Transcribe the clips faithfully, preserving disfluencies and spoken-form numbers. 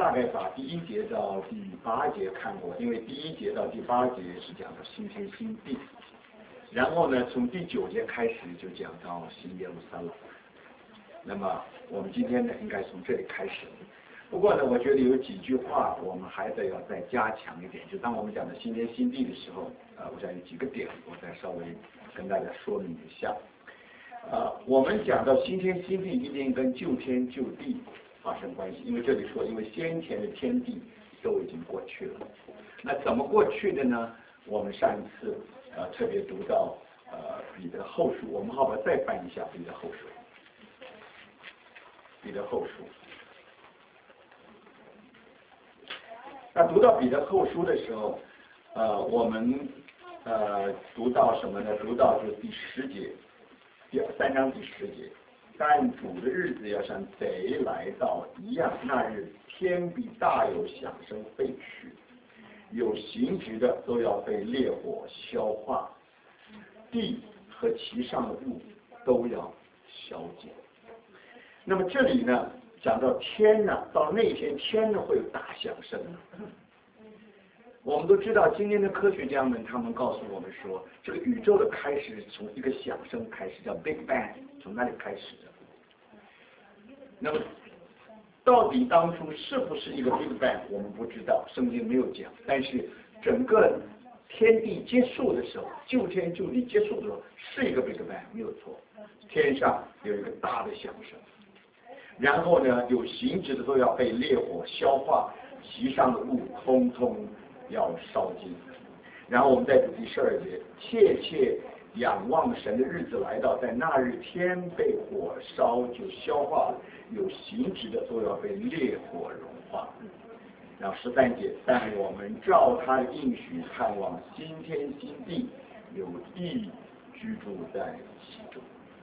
大概把第一节到第八节看过，因为第一节到第八节是讲的新天新地，然后呢，从第九节开始就讲到新耶路撒冷。那么我们今天呢，应该从这里开始。不过呢，我觉得有几句话我们还得要再加强一点。就当我们讲的新天新地的时候，呃，我想有几个点，我再稍微跟大家说明一下。呃，我们讲到新天新地，一定跟旧天旧地发生关系，因为这里说，因为先前的天地都已经过去了。那怎么过去的呢？我们上一次呃特别读到呃彼得后书，我们好吧再翻一下彼得后书。彼得后书。那读到彼得后书的时候，呃，我们呃读到什么呢？读到就是第十节，第三章第十节。但主的日子要像贼来到一样，那日天必大有响声废去，有形质的都要被烈火消化，地和其上的物都要消尽。那么这里呢，讲到天呢，到那天天呢会有大响声。我们都知道，今天的科学家们他们告诉我们说，这个宇宙的开始从一个响声开始，叫 Big Bang， 从那里开始的。那么到底当初是不是一个 Big Bang， 我们不知道，圣经没有讲。但是整个天地结束的时候，旧天旧地结束的时候，是一个 Big Bang， 没有错。天上有一个大的响声。然后呢，有形质的都要被烈火消化，其上的物通通要烧尽。然后我们再读第十二节，切切仰望神的日子来到，在那日天被火烧就消化了，有形质的都要被烈火融化。然后十三节，但我们照他的应许盼望新天新地，有义居住在其中。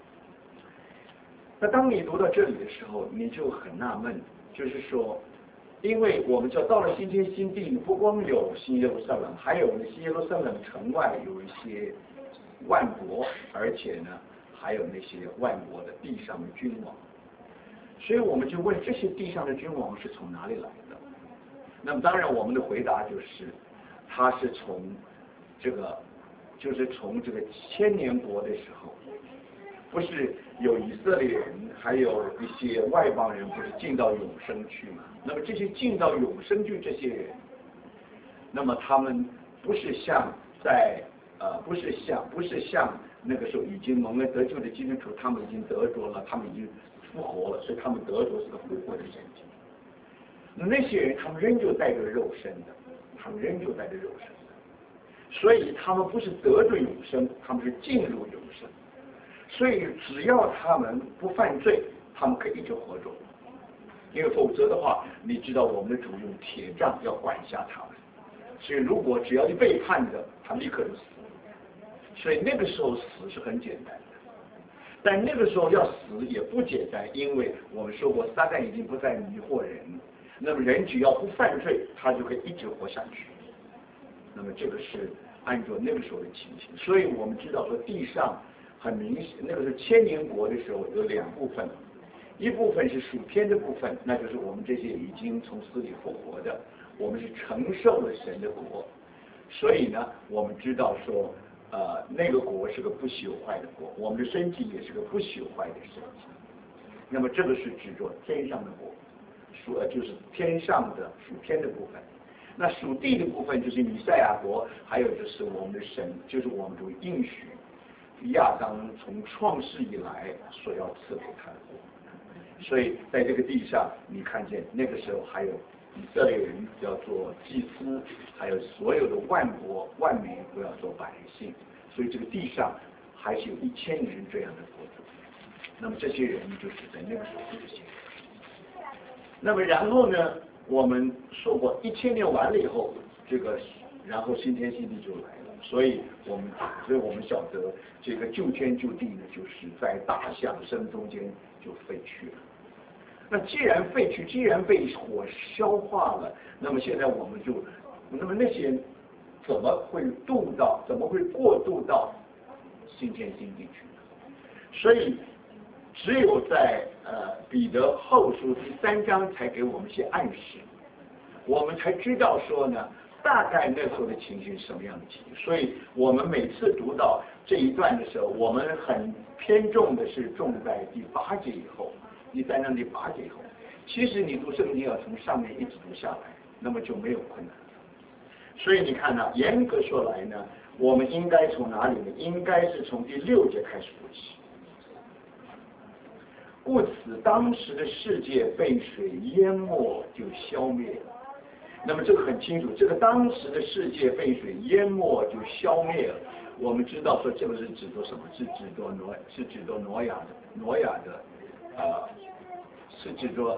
那当你读到这里的时候，你就很纳闷，就是说，因为我们知道到了新天新地，不光有新耶路撒冷，还有呢新耶路撒冷城外有一些万国，而且呢还有那些万国的地上的君王。所以我们就问，这些地上的君王是从哪里来的？那么当然我们的回答就是，他是从这个，就是从这个千年国的时候。不是有以色列人，还有一些外邦人，不是进到永生去吗？那么这些进到永生去这些人，那么他们不是像在呃，不是像不是像那个时候已经蒙了得救的基督徒，他们已经得着了，他们已经复活了，所以他们得着是个复活的身体。那那些人，他们仍旧带着肉身的，他们仍旧带着肉身的，所以他们不是得着永生，他们是进入永生。所以只要他们不犯罪，他们可以一直活着。因为否则的话，你知道我们的主用铁杖要管辖他们。所以如果只要一背叛的，他立刻就死。所以那个时候死是很简单的，但那个时候要死也不简单，因为我们说过撒旦已经不再迷惑人，那么人只要不犯罪，他就可以一直活下去。那么这个是按照那个时候的情形。所以我们知道说地上。很明显，那个是千年国的时候有两部分，一部分是属天的部分，那就是我们这些已经从死里复活的，我们是承受了神的国，所以呢，我们知道说，呃，那个国是个不朽坏的国，我们的身体也是个不朽坏的身体。那么这个是指着天上的国，属呃就是天上的属天的部分。那属地的部分就是弥赛亚国，还有就是我们的神，就是我们主应许。亚当从创世以来所要赐给他的国，所以在这个地上，你看见那个时候还有以色列人要做祭司，还有所有的万国万民都要做百姓，所以这个地上还是有一千人这样的国度。那么这些人就是在那个时候这些人。那么然后呢，我们说过一千年完了以后，这个然后新天新地就来了。所以我们，所以我们晓得这个旧天旧地呢，就是在大响声中间就废去了。那既然废去，既然被火消化了，那么现在我们就，那么那些怎么会渡到，怎么会过渡到新天新地去呢？所以只有在呃彼得后书第三章才给我们一些暗示。 我们才知道说呢，大概那时候的情形是什么样的情形。所以我们每次读到这一段的时候，我们很偏重的是重在第八节以后，第三章第八节以后。其实你读圣经要从上面一直读下来，那么就没有困难。所以你看呢，严格说来呢，我们应该从哪里呢？应该是从第六节开始读起。故此，当时的世界被水淹没，就消灭了。那么这个很清楚，这个当时的世界被水淹没就消灭了。我们知道说这个是指着什么？是指着挪，是指着挪亚的，挪亚的，呃，是指着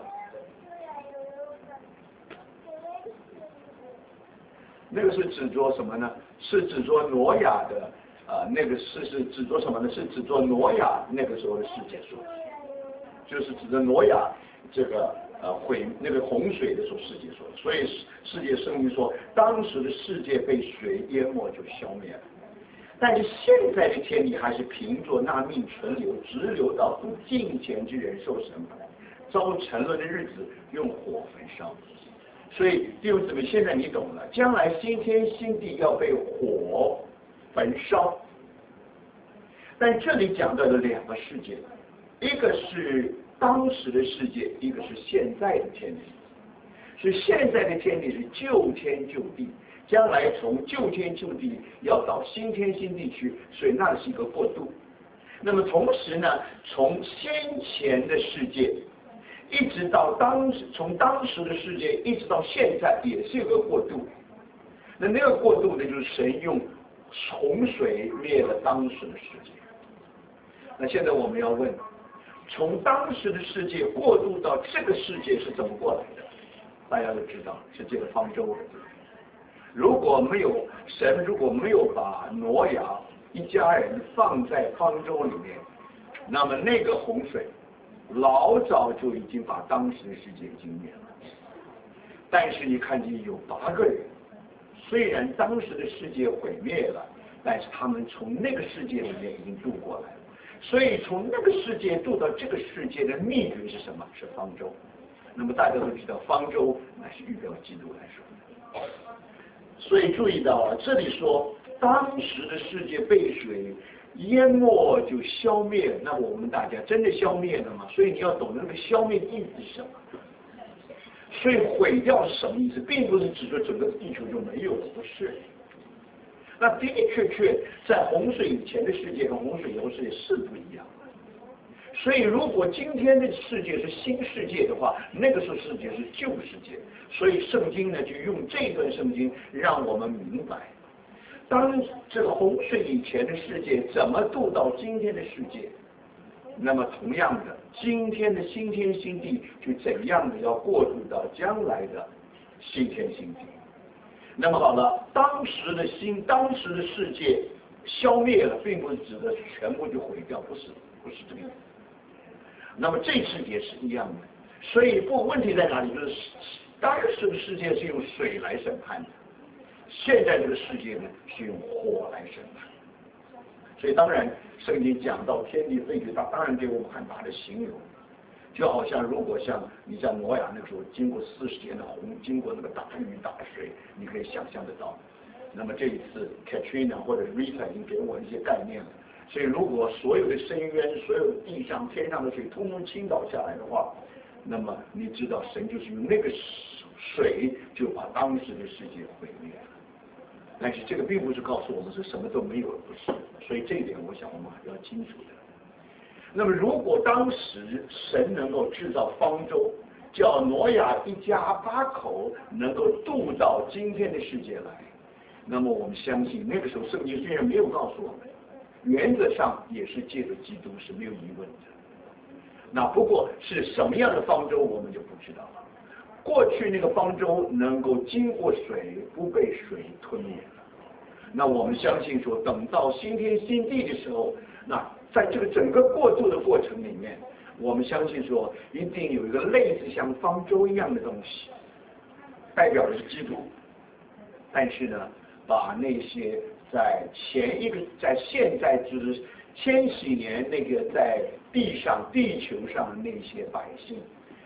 那个是指着什么呢？是指着挪亚的，呃，那个是是指着什么呢？是指着挪亚那个时候的世界说，就是指着挪亚这个。呃，毁那个洪水的时候，世界说，所以世界圣经说，当时的世界被水淹没就消灭了。但是现在的天地还是凭着那命存留，直流到不敬虔之人受审判，遭沉沦的日子用火焚烧。所以弟兄姊妹，现在你懂了，将来新天新地要被火焚烧。但这里讲到的两个世界，一个是当时的世界，一个是现在的天地。所以现在的天地是旧天旧地，将来从旧天旧地要到新天新地去，所以那是一个过渡。那么同时呢，从先前的世界一直到当时，从当时的世界一直到现在，也是一个过渡。那那个过渡呢，就是神用洪水灭了当时的世界。那现在我们要问，从当时的世界过渡到这个世界是怎么过来的？大家都知道是这个方舟。如果没有神，如果没有把挪亚一家人放在方舟里面，那么那个洪水老早就已经把当时的世界已经灭了。但是你看见有八个人，虽然当时的世界毁灭了，但是他们从那个世界里面已经渡过来了。所以从那个世界渡到这个世界的秘诀是什么？是方舟。那么大家都知道，方舟乃是预表基督来说的。所以注意到啊，这里说当时的世界被水淹没就消灭了，那么我们大家真的消灭了吗？所以你要懂那个消灭的意思是什么。所以毁掉是什么意思？并不是指说整个地球就没有了，不是。那的的确确在洪水以前的世界和洪水以后世界是不一样的。所以如果今天的世界是新世界的话，那个时候世界是旧世界。所以圣经呢就用这段圣经让我们明白，当这个洪水以前的世界怎么渡到今天的世界，那么同样的今天的新天新地就怎样的要过渡到将来的新天新地。那么好了，当时的新当时的世界消灭了，并不是指的全部就毁掉，不是不是这个意思。那么这次也是一样的。所以不问题在哪里？就是当时的世界是用水来审判的，现在这个世界呢是用火来审判。所以当然圣经讲到天地废去，它当然给我们很大的形容。就好像如果像你像挪亚那个时候经过四十年的洪，经过那个大雨大水，你可以想象得到。那么这一次 Katrina 或者 Rita 已经给我一些概念了。所以如果所有的深渊、所有地上、天上的水通通倾倒下来的话，那么你知道神就是用那个水就把当时的世界毁灭了。但是这个并不是告诉我们是什么都没有了，不是。所以这一点我想我们还是要清楚的。那么如果当时神能够制造方舟，叫挪亚一家八口能够渡到今天的世界来，那么我们相信那个时候圣经虽然没有告诉我们，原则上也是借着基督是没有疑问的。那不过是什么样的方舟我们就不知道了。过去那个方舟能够经过水，不被水吞灭了。那我们相信说，等到新天新地的时候，那在这个整个过渡的过程里面，我们相信说一定有一个类似像方舟一样的东西，代表的是基督。但是呢，把那些在前一个在现在之千禧年那个在地上地球上的那些百姓，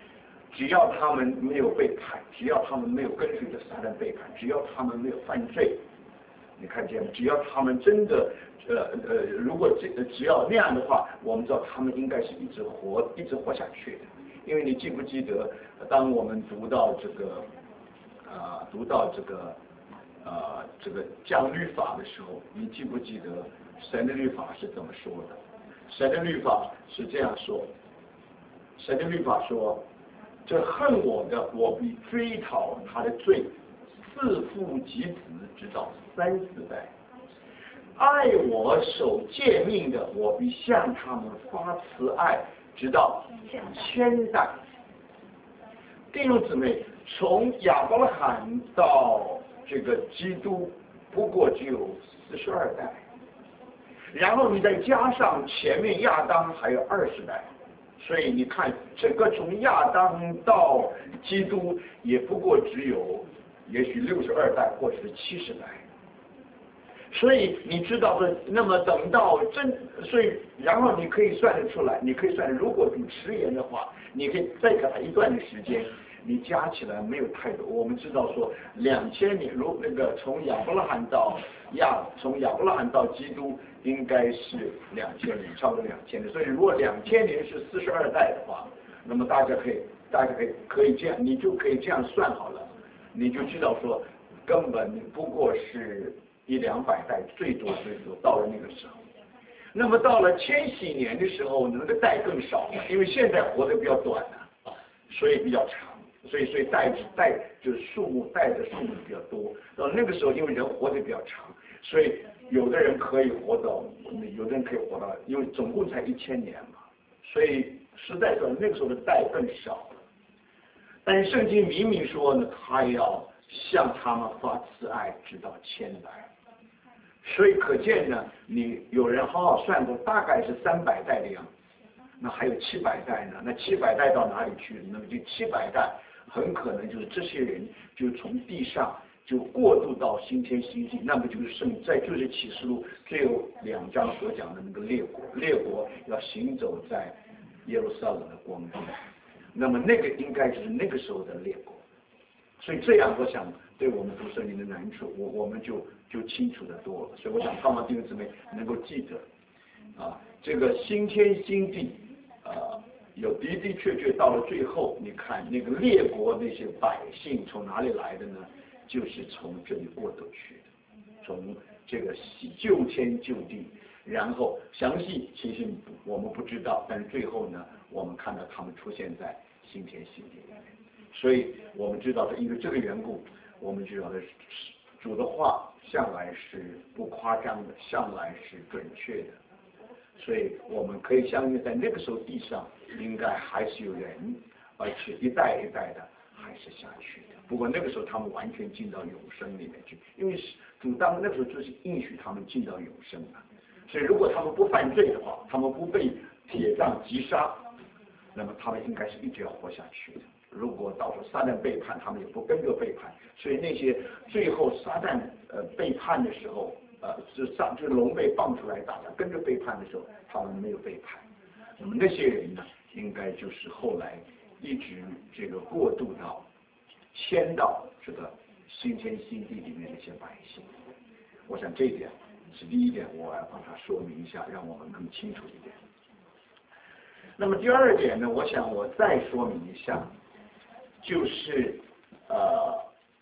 只要他们没有背叛，只要他们没有跟随着撒旦背叛，只要他们没有犯罪，你看见吗？只要他们真的，呃呃，如果这只要那样的话，我们知道他们应该是一直活，一直活下去的。因为你记不记得，当我们读到这个，啊、呃，读到这个，啊、呃，这个讲律法的时候，你记不记得神的律法是怎么说的？神的律法是这样说，神的律法说，这恨我的，我必追讨他的罪，自父及子，直到三四代；爱我守诫命的，我必向他们发慈爱，直到千代。弟兄姊妹，从亚伯拉罕到这个基督，不过只有四十二代，然后你再加上前面亚当还有二十代，所以你看，整个从亚当到基督，也不过只有也许六十二代或者是七十代。所以你知道的，那么等到真，所以然后你可以算得出来，你可以算，如果主迟延的话，你可以再给他一段的时间，你加起来没有太多。我们知道说两千年，如那个从亚伯拉罕到亚，从亚伯拉罕到基督应该是两千年，差不多两千年。所以如果两千年是四十二代的话，那么大家可以，大家可以可以这样，你就可以这样算好了，你就知道说根本不过是一两百代，最多最多到了那个时候。那么到了千禧年的时候，那个代更少了，因为现在活得比较短了，所以比较长，所以所以代代就是数目代的数目比较多。到那个时候，因为人活得比较长，所以有的人可以活到，有的人可以活到，因为总共才一千年嘛，所以实在说那个时候的代更少了。但是圣经明明说呢，他要向他们发慈爱，直到千代。所以可见呢，你有人好好算过，大概是三百代的样子。那还有七百代呢？那七百代到哪里去？那么这七百代很可能就是这些人就从地上就过渡到新天新地，那么就是圣在就是启示录最后两章所讲的那个列国，列国要行走在耶路撒冷的光中。那么那个应该就是那个时候的列国。所以这样，我想对我们读圣经的难处，我我们就就清楚的多了。所以我想，盼望弟兄姊妹能够记得，啊，这个新天新地，啊，有的的确确到了最后，你看那个列国那些百姓从哪里来的呢？就是从这里过渡去的，从这个旧天旧地，然后详细其实我们不知道，但是最后呢，我们看到他们出现在新天新地里面。所以我们知道，因为这个缘故，我们知道的主的话向来是不夸张的，向来是准确的。所以我们可以相信，在那个时候地上应该还是有人，而且一代一代的还是下去的。不过那个时候他们完全进到永生里面去，因为主当那个时候就是应许他们进到永生了。所以如果他们不犯罪的话，他们不被铁杖击杀，那么他们应该是一直要活下去的。如果到时候撒旦背叛，他们也不跟着背叛，所以那些最后撒旦呃背叛的时候，呃，就上就是龙被放出来，大家跟着背叛的时候，他们没有背叛。那么那些人呢，应该就是后来一直这个过渡到迁到这个新天新地里面的一些百姓。我想这一点是第一点，我要帮他说明一下，让我们更清楚一点。那么第二点呢，我想我再说明一下。就是呃，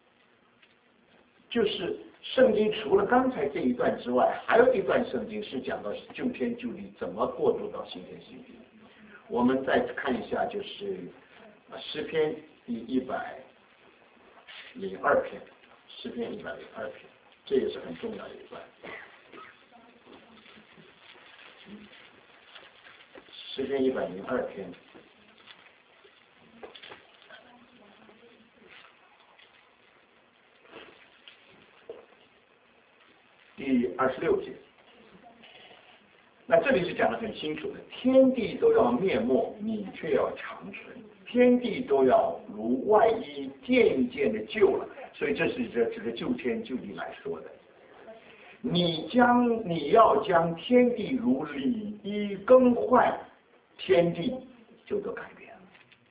就是圣经除了刚才这一段之外，还有一段圣经是讲到旧天旧地怎么过渡到新天新地。我们再看一下，就是诗篇第一百零二篇，诗篇一百零二篇，这也是很重要的一段。诗篇一百零二篇。第二十六节，那这里是讲得很清楚的，天地都要灭没，你却要长存；天地都要如外衣渐渐的旧了，所以这是这这个旧天旧地来说的。你将你要将天地如里衣更换，天地就得改变了。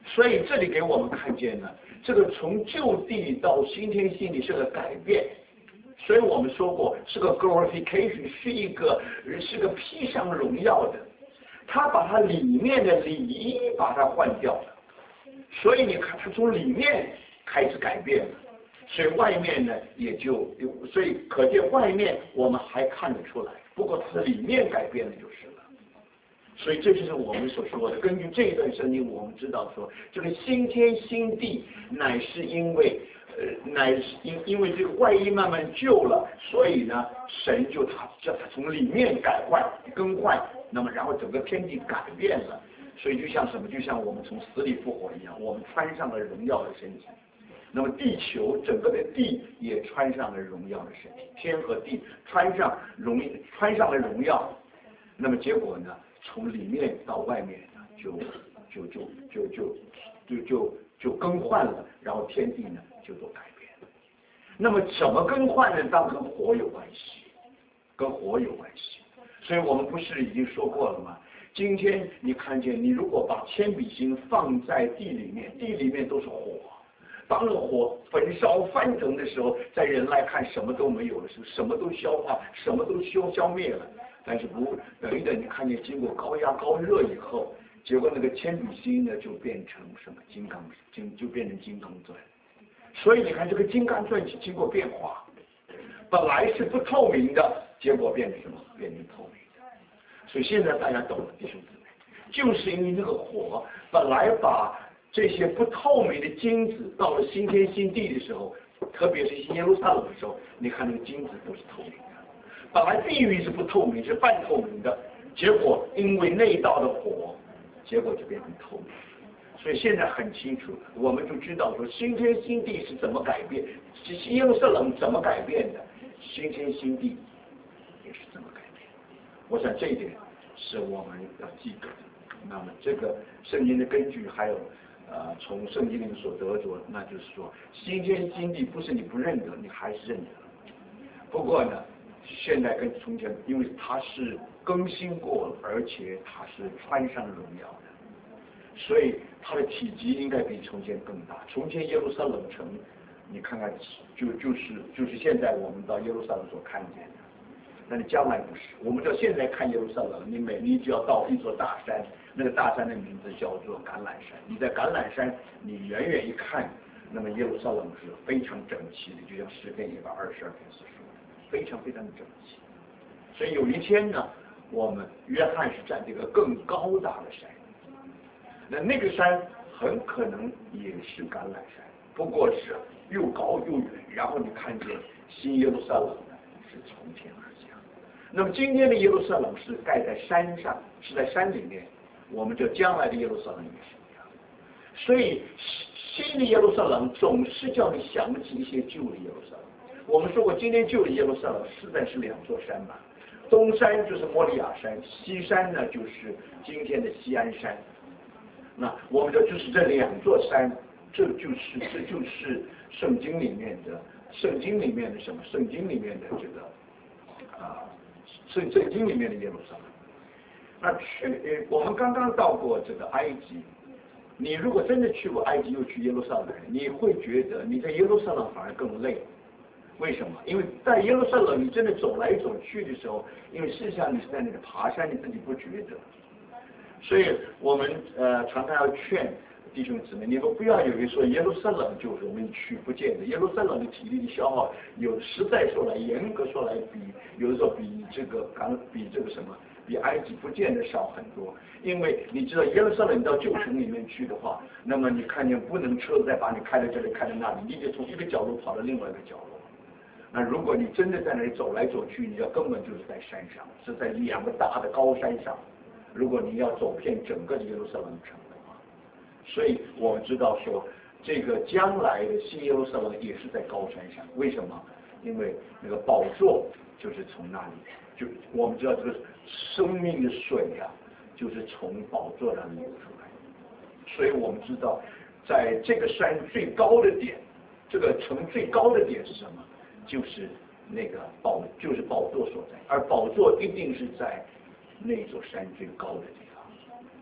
所以这里给我们看见呢，这个从旧地到新天新地是个改变。所以我们说过，是个 glorification， 是一个是个披上荣耀的。他把它里面的礼仪把它换掉了，所以你看，他从里面开始改变了，所以外面呢也就，所以可见外面我们还看得出来，不过它的里面改变了就是了。所以这就是我们所说的，根据这一段圣经，我们知道说，这个新天新地乃是因为。呃，乃是因因为这个外衣慢慢旧了，所以呢，神就他叫他从里面改换更换，那么然后整个天地改变了，所以就像什么，就像我们从死里复活一样，我们穿上了荣耀的身体，那么地球整个的地也穿上了荣耀的身体，天和地穿上荣穿上了荣耀，那么结果呢，从里面到外面呢，就就就就就就就就更换了，然后天地呢。就做改变，那么怎么更换呢？当然跟火有关系，跟火有关系。所以我们不是已经说过了吗？今天你看见，你如果把铅笔芯放在地里面，地里面都是火，当那个火焚烧翻腾的时候，在人来看什么都没有了，是什么都消化，什么都消消灭了。但是不等一等，你看见经过高压高热以后，结果那个铅笔芯呢就变成什么金刚金，就变成金刚钻。所以你看，这个金刚钻经过变化，本来是不透明的，结果变成什么？变成透明的。所以现在大家懂了，弟兄姊妹，就是因为那个火本来把这些不透明的金子，到了新天新地的时候，特别是耶路撒冷的时候，你看那个金子都是透明的。本来地狱是不透明，是半透明的，结果因为那一道的火，结果就变成透明。所以现在很清楚，我们就知道说新天新地是怎么改变，耶路撒冷怎么改变的，新天新地也是怎么改变。我想这一点是我们要记得的。那么这个圣经的根据还有呃从圣经里所得着，那就是说新天新地不是你不认得，你还是认得。不过呢，现在跟从前，因为它是更新过了，而且它是穿上荣耀的。所以它的体积应该比从前更大。从前耶路撒冷城，你看看，就就是就是现在我们到耶路撒冷所看见的，那你将来不是。我们知道现在看耶路撒冷，你每你只要到一座大山，那个大山的名字叫做橄榄山。你在橄榄山，你远远一看，那么耶路撒冷是非常整齐的，就像诗篇一百二十二篇所说的，非常非常的整齐。所以有一天呢，我们约翰是站这个更高大的山。那那个山很可能也是橄榄山，不过是又高又远。然后你看见新耶路撒冷呢是从天而降。那么今天的耶路撒冷是盖在山上，是在山里面。我们就将来的耶路撒冷也是一样。所以新的耶路撒冷总是叫你想起一些旧的耶路撒冷。我们说过，今天旧的耶路撒冷实在是两座山嘛，东山就是摩利亚山，西山呢就是今天的西安山。那我们说就是这两座山，这就是这就是圣经里面的圣经里面的什么？圣经里面的这个啊，圣圣经里面的耶路撒冷。那去我们刚刚到过这个埃及，你如果真的去过埃及又去耶路撒冷，你会觉得你在耶路撒冷反而更累。为什么？因为在耶路撒冷你真的走来走去的时候，因为事实上你是在那里爬山，你自己不觉得。所以我们呃常常要劝弟兄姊妹，你们不要以为说耶路撒冷就容易去，不见得。耶路撒冷的体力的消耗，有实在说来，严格说来比有的时候比这个刚比这个什么，比埃及不见得少很多。因为你知道耶路撒冷到旧城里面去的话，那么你看见不能车子再把你开到这里开到那里，你得从一个角落跑到另外一个角落。那如果你真的在那里走来走去，你要根本就是在山上，是在两个大的高山上。如果你要走遍整个耶路撒冷城的话，所以我们知道说，这个将来的新耶路撒冷也是在高山上。为什么？因为那个宝座就是从那里，就我们知道这个生命的水啊，就是从宝座上流出来。所以我们知道，在这个山最高的点，这个城最高的点是什么？就是那个宝，就是宝座所在，而宝座一定是在那座山最高的地方。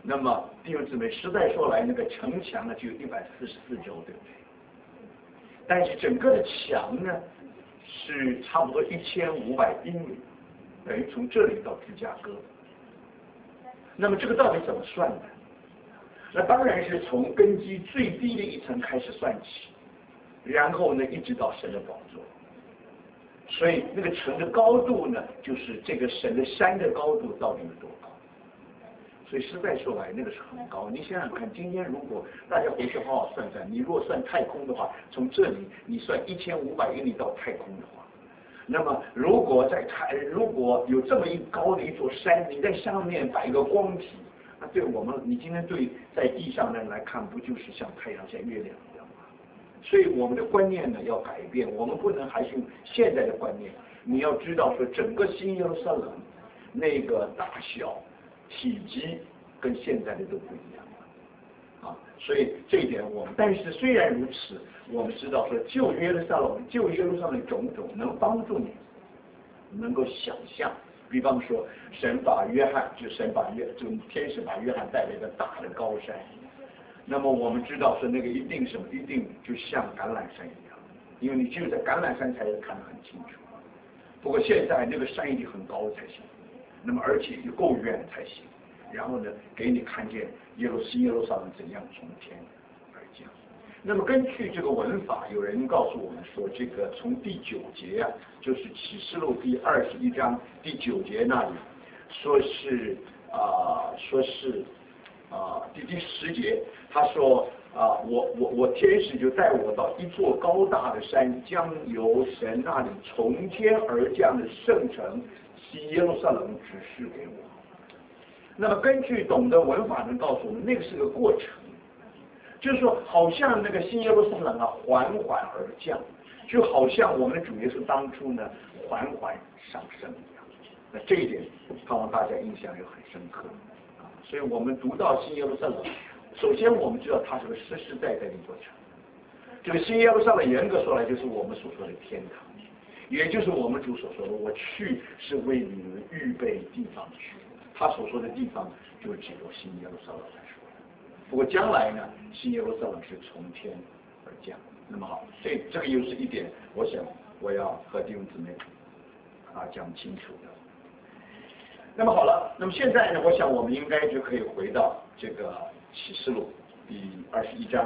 那么弟兄姊妹，实在说来，那个城墙呢就有一百四十四周，对不对？但是整个的墙呢是差不多一千五百英里，等于从这里到芝加哥。那么这个到底怎么算呢？那当然是从根基最低的一层开始算起，然后呢一直到神的宝座。所以那个城的高度呢，就是这个神的山的高度到底有多高？所以实在说来，那个是很高。你想想看，今天如果大家回去好好算算，你如果算太空的话，从这里你算一千五百英里到太空的话，那么如果在太如果有这么一高的一座山，你在上面摆一个光体，那对我们你今天对在地上的人来看，不就是像太阳像月亮一样吗？所以我们的观念呢要改变，我们不能还是用现在的观念。你要知道说，整个新耶路撒冷那个大小、体积跟现在的都不一样了啊。所以这一点我们，但是虽然如此，我们知道说旧约的撒冷、旧耶路撒冷种种能帮助你能够想象。比方说，神把约翰，就神把约，就天使把约翰带了一个大的高山。那么我们知道说那个一定什么，一定就像橄榄山一样，因为你只有在橄榄山才能看得很清楚。不过现在那个山一定很高才行，那么而且又够远才行。然后呢，给你看见耶路新耶路撒冷怎样从天而降。那么根据这个文法，有人告诉我们说，这个从第九节啊，就是启示录第二十一章第九节那里，说是啊、呃，说是啊、呃、第第十节，他说啊、呃，我我我天使就带我到一座高大的山，将由神那里从天而降的圣城西耶路撒冷指示给我。那么根据懂得文法能告诉我们，那个是个过程，就是说好像那个新耶路撒冷啊缓缓而降，就好像我们的主耶稣当初呢缓缓上升一样。那这一点盼望大家印象又很深刻啊。所以我们读到新耶路撒冷，首先我们知道它是个实实在在的一座城。这个新耶路撒冷严格说来就是我们所说的天堂，也就是我们主所说的我去是为你们预备地方去。他所说的地方就是指着新耶路撒冷来说的。不过将来呢，新耶路撒冷是从天而降。那么好，这这个又是一点，我想我要和弟兄姊妹啊讲清楚的。那么好了，那么现在呢，我想我们应该就可以回到这个启示录第二十一章，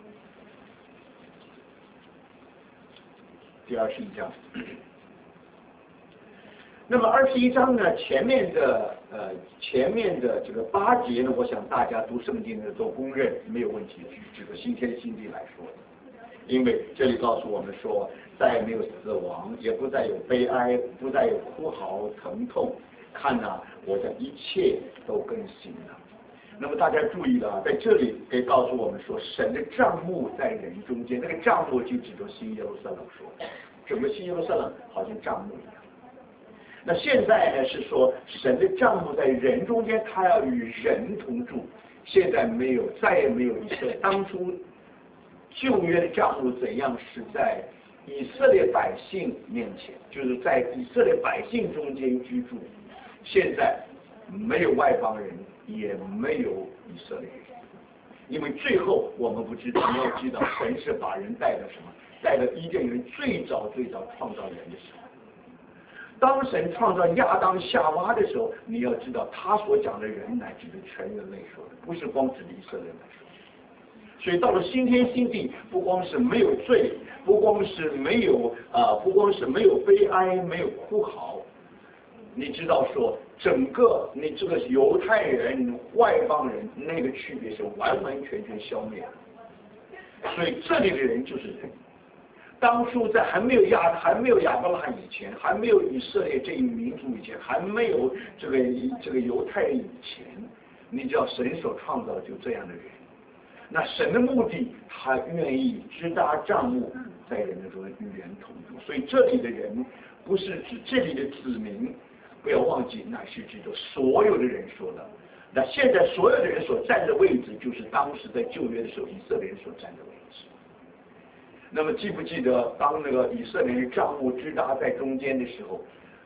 第二十一章。那么二十一章呢，前面的呃前面的这个八节呢，我想大家读圣经的都公认没有问题，是指着新天新地来说的。因为这里告诉我们说，再也没有死亡，也不再有悲哀，不再有哭嚎疼痛。看呐、啊，我的一切都更新了。那么大家注意了，在这里可以告诉我们说，神的帐幕在人中间，那个帐幕就指着新耶路撒冷说，整个新耶路撒冷好像帐幕一样。那现在呢是说神的帐幕在人中间，他要与人同住。现在没有，再也没有以色列。当初旧约的帐幕怎样是在以色列百姓面前，就是在以色列百姓中间居住。现在没有外邦人，也没有以色列人，因为最后我们不知道，你要知道神是把人带到什么，带到伊甸园最早最早创造人的时候。当神创造亚当夏娃的时候，你要知道他所讲的人乃指的全人类说的，不是光指的以色列来说。所以到了新天新地，不光是没有罪，不光是没有啊、呃，不光是没有悲哀，没有哭嚎。你知道说，整个你这个犹太人、外邦人那个区别是完完全全消灭的。所以这里的人就是人。当初在还没有亚还没有亚伯拉罕以前，还没有以色列这一民族以前，还没有这个这个犹太人以前，你知道神所创造的就这样的人。那神的目的，他愿意支搭帐幕在人的中与人同住。所以这里的人不是指这里的子民，不要忘记，乃是指着所有的人说的。那现在所有的人所站的位置，就是当时在旧约的时候以色列人所站的位置。那么记不记得，当那个以色列人帐幕支搭在中间的时候，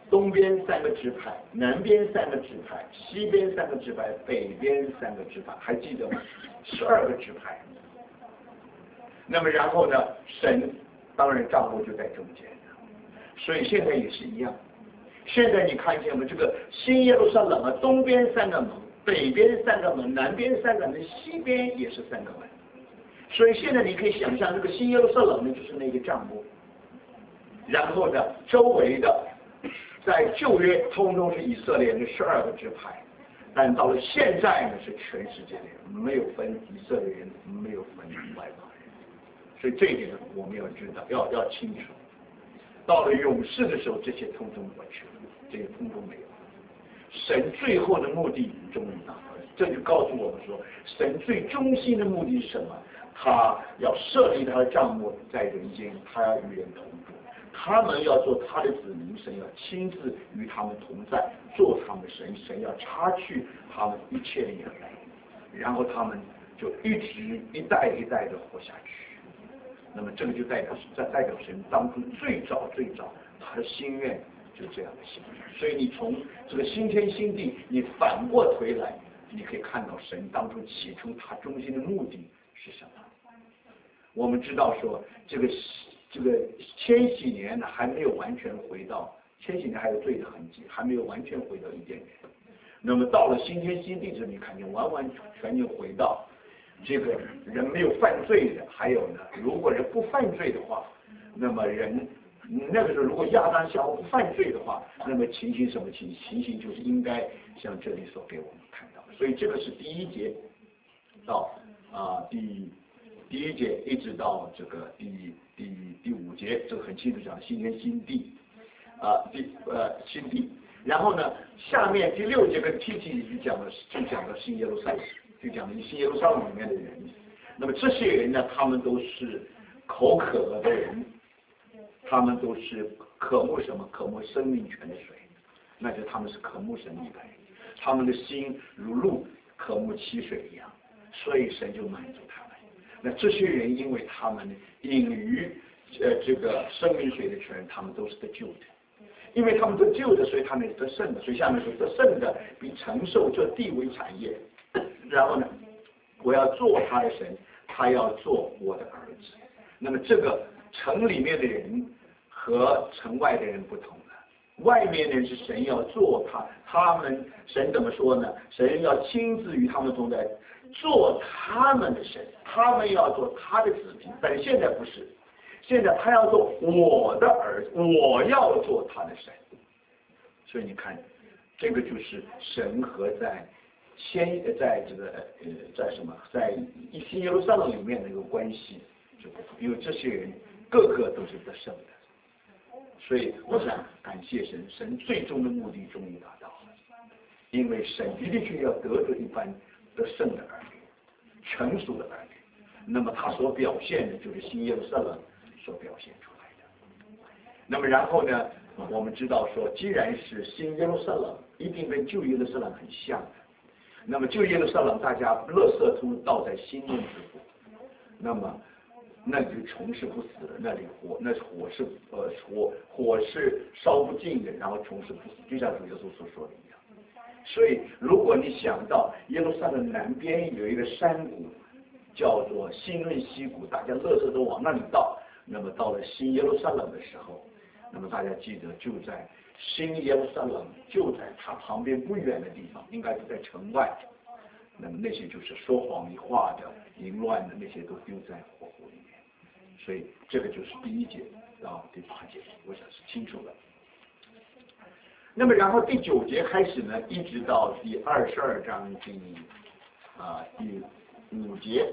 东边三个支派，南边三个支派，西边三个支派，北边三个支派，还记得吗？十二个支派。那么然后呢，神当然帐幕就在中间，所以现在也是一样。现在你看见吗？这个新耶路撒冷啊，东边三个门，北边三个门，南边三个门，西边也是三个门。所以现在你可以想象，这个新耶路撒冷呢，就是那个帐幕，然后呢，周围的在旧约通通是以色列的十二个支派，但到了现在呢，是全世界的人，没有分以色列人，没有分外邦人。所以这一点我们要知道，要要清楚。到了永世的时候，这些通通过去了，这些通通没有。神最后的目的终于达到了，这就告诉我们说，神最中心的目的是什么？他要设立他的帐幕在人间，他要与人同住，他们要做他的子民，神要亲自与他们同在，做他们的神，神要擦去他们一切的眼泪，然后他们就一直一代一代的活下去。那么这个就代表在代表神当中最早最早他的心愿就这样的心愿。所以你从这个新天新地，你反过头来，你可以看到神当中起初他中心的目的是什么。我们知道说这个这个千禧年呢还没有完全回到，千禧年还有罪的痕迹，还没有完全回到伊甸园。那么到了新天新地这里，看见完完全全回到这个人没有犯罪的，还有呢，如果人不犯罪的话，那么人那个时候如果亚当夏娃不犯罪的话，那么情形什么情形？情形就是应该像这里所给我们看到的。所以这个是第一节到啊、呃、第第一节一直到这个第第第五节，这个很清楚讲新天新地啊、呃、第呃新地。然后呢，下面第六节跟 T T 就讲的就讲的新耶路撒冷。就讲的新耶路撒冷里面的人，那么这些人呢，他们都是口渴了的人，他们都是渴慕什么？渴慕生命泉的水，那就他们是渴慕神力的人，他们的心如鹿渴慕溪水一样，所以神就满足他们。那这些人因为他们隐于呃这个生命水的泉，他们都是得救的。因为他们得救的，所以他们也得胜的。所以下面说得胜的比承受这地为产业。然后呢，我要做他的神，他要做我的儿子。那么这个城里面的人和城外的人不同了。外面的人是神要做他，他们神怎么说呢？神要亲自与他们同在，做他们的神，他们要做他的子民。但现在不是，现在他要做我的儿子，我要做他的神。所以你看，这个就是神和在先在这个呃在什么在新耶路撒冷里面的一个关系就不同，因为这些人个个都是得胜的，所以我想感谢神，神最终的目的终于达到了，因为神的确要得着一般得胜的儿女，成熟的儿女，那么他所表现的就是新耶路撒冷所表现出来的。那么然后呢，我们知道说，既然是新耶路撒冷，一定跟旧耶路撒冷很像的。那么旧耶路撒冷，大家垃圾都倒在新弄之处，那么那就虫是不死的，那里火那火是呃火火是烧不尽的，然后虫是不死，就像主耶稣所说的一样。所以如果你想到耶路撒冷南边有一个山谷叫做新润溪谷，大家垃圾都往那里倒，那么到了新耶路撒冷的时候，那么大家记得就在新耶路撒冷就在它旁边不远的地方，应该是在城外。那么那些就是说谎话的、淫乱的那些都丢在火湖里面。所以这个就是第一节到第八节，我想是清楚了。那么然后第九节开始呢，一直到第二十二章第啊第五节。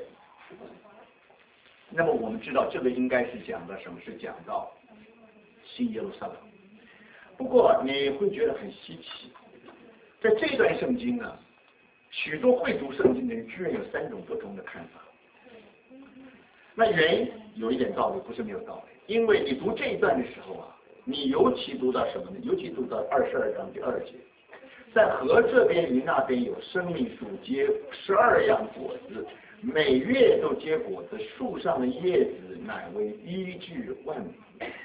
那么我们知道这个应该是讲的什么？是讲到新耶路撒冷。不过你会觉得很稀奇，在这段圣经呢，许多会读圣经的人居然有三种不同的看法。那原因有一点道理，不是没有道理。因为你读这一段的时候啊，你尤其读到什么呢？尤其读到二十二章第二节，在河这边与那边有生命树结十二样果子，每月都结果子，树上的叶子乃为医治万民。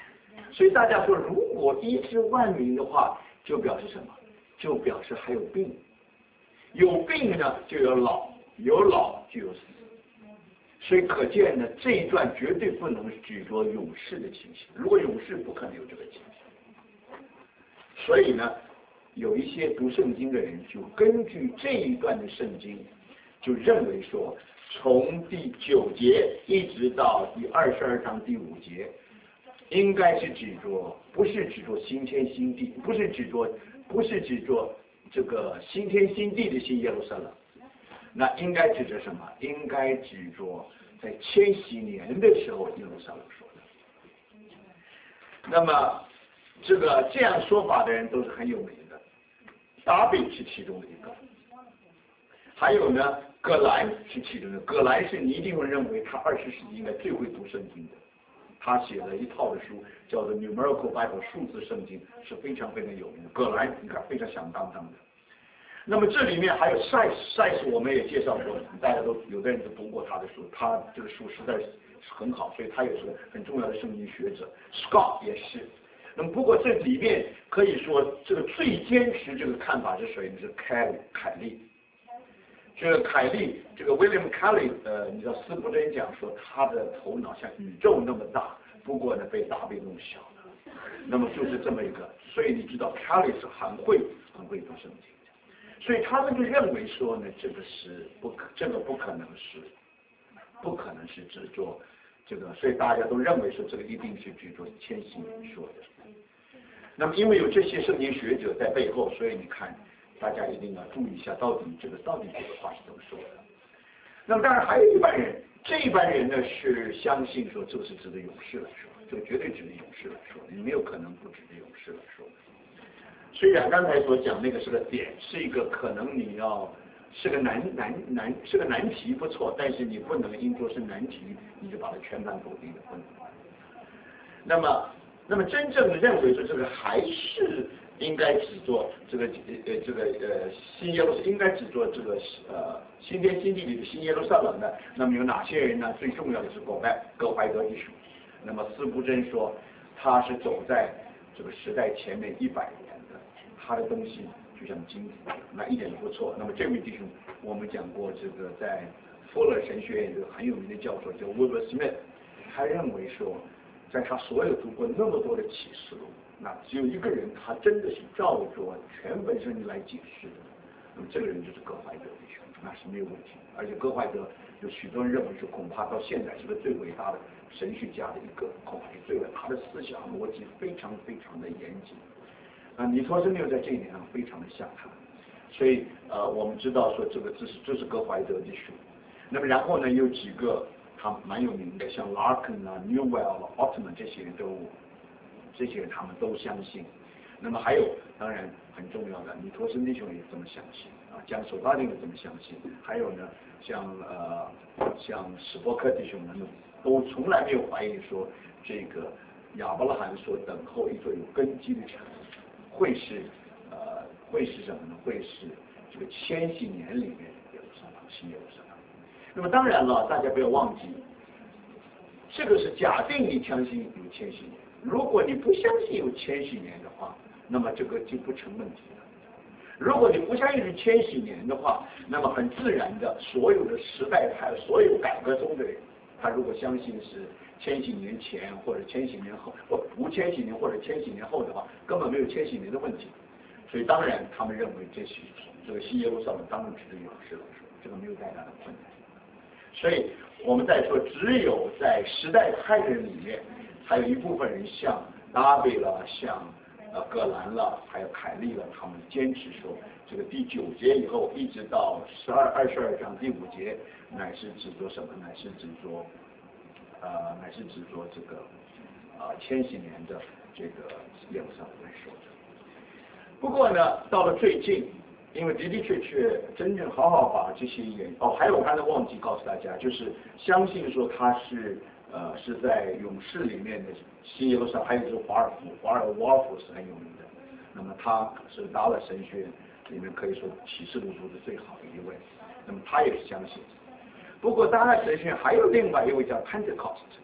所以大家说，如果医治万民的话，就表示什么？就表示还有病，有病呢就有老，有老就有死。所以可见呢，这一段绝对不能举着勇士的情形，如果勇士不可能有这个情形。所以呢，有一些读圣经的人就根据这一段的圣经，就认为说，从第九节一直到第二十二章第五节，应该是指着，不是指着新天新地，不是指着，不是指着这个新天新地的新耶路撒冷。那应该指着什么？应该指着在千禧年的时候耶路撒冷说的。那么这个这样说法的人都是很有名的，达比是其中的一个，还有呢，葛兰是其中的。葛兰是你一定会认为他二十世纪应该最会读圣经的，他写了一套的书叫做 Numerical Bible 数字圣经，是非常非常有名的。葛兰你看非常响当当的。那么这里面还有塞斯，塞斯我们也介绍过，大家都有的人都读过他的书，他这个书实在是很好，所以他也是很重要的圣经学者。Scott 也是。那么不过这里面可以说这个最坚持这个看法是谁呢？是凯凯利。这个凯利，这个 William Kelly， 呃，你知道斯布真讲说他的头脑像宇宙那么大，不过呢被达比弄小了。那么就是这么一个，所以你知道 Kelly 是很会很会读圣经。所以他们就认为说呢，这个是不可，这个不可能是，不可能是只做这个，所以大家都认为说这个一定是只做千禧年说的。那么因为有这些圣经学者在背后，所以你看大家一定要注意一下，到底这个到底这个话是怎么说的。那么当然还有一班人，这一班人呢是相信说这是指的勇士来说，这个绝对指的勇士来说，你没有可能不指的勇士来说的。虽然刚才所讲那个是个点，是一个可能你要是个难难难是个难题不错，但是你不能因作是难题你就把它全盘否定的不能。那么那么真正的认为说这个还是应该只做这个呃这个呃新耶路应该只做这个呃新天新地里的新耶路撒冷的，那么有哪些人呢？最重要的是葛拜葛怀德弟兄。那么司布真说他是走在这个时代前面一百年的，他的东西就像金子，那一点都不错。那么这位弟兄，我们讲过，这个在富勒神学院有个很有名的教授叫 Wilbur Smith， 他认为说，在他所有读过那么多的启示录，那只有一个人，他真的是照着全本圣经来解释的，那么这个人就是葛怀德弟兄，那是没有问题。而且葛怀德有许多人认为说，恐怕到现在是个最伟大的神学家的一个，恐怕是最伟大，他的思想逻辑非常非常的严谨。啊，尼托生又在这一点上非常的像他，所以呃，我们知道说这个这是这是葛怀德弟兄。那么然后呢，有几个他蛮有名的，像 Larkin 啊、Newell、Altman 这些人都，这些人他们都相信。那么还有当然很重要的，尼托生弟兄也这么相信啊，江守大弟兄也这么相信。还有呢，像呃像史波克弟兄们都从来没有怀疑说这个亚伯拉罕所等候一座有根基的城。会是呃会是什么呢？会是这个千禧年里面耶路撒冷，新耶路撒冷。那么当然了，大家不要忘记，这个是假定你相信有千禧年。如果你不相信有千禧年的话，那么这个就不成问题了。如果你不相信是千禧年的话，那么很自然的，所有的时代派、所有改革中的人，他如果相信是千禧年前或者千禧年后，或不千禧年或者千禧年后的话，根本没有千禧年的问题。所以当然他们认为这是这个新耶路撒冷当然指的勇士来说，这个没有太大的困难。所以我们再说，只有在时代派人里面，还有一部分人像拉比了，像呃葛兰了，还有凯利了，他们坚持说，这个第九节以后一直到十二二十二章第五节，乃是指着什么？乃是指着呃，乃是指着这个啊、呃、千禧年的这个耶路撒冷来说的。不过呢，到了最近，因为的的确确真正好好把这些研哦，还有我刚才忘记告诉大家，就是相信说他是呃是在勇士里面的新耶路撒冷，还有就是华尔夫，华尔沃尔夫是很有名的。那么他是达勒神学里面可以说启示录读的最好的一位，那么他也是相信。不过达勒神学还有另外一位叫 Pentecost，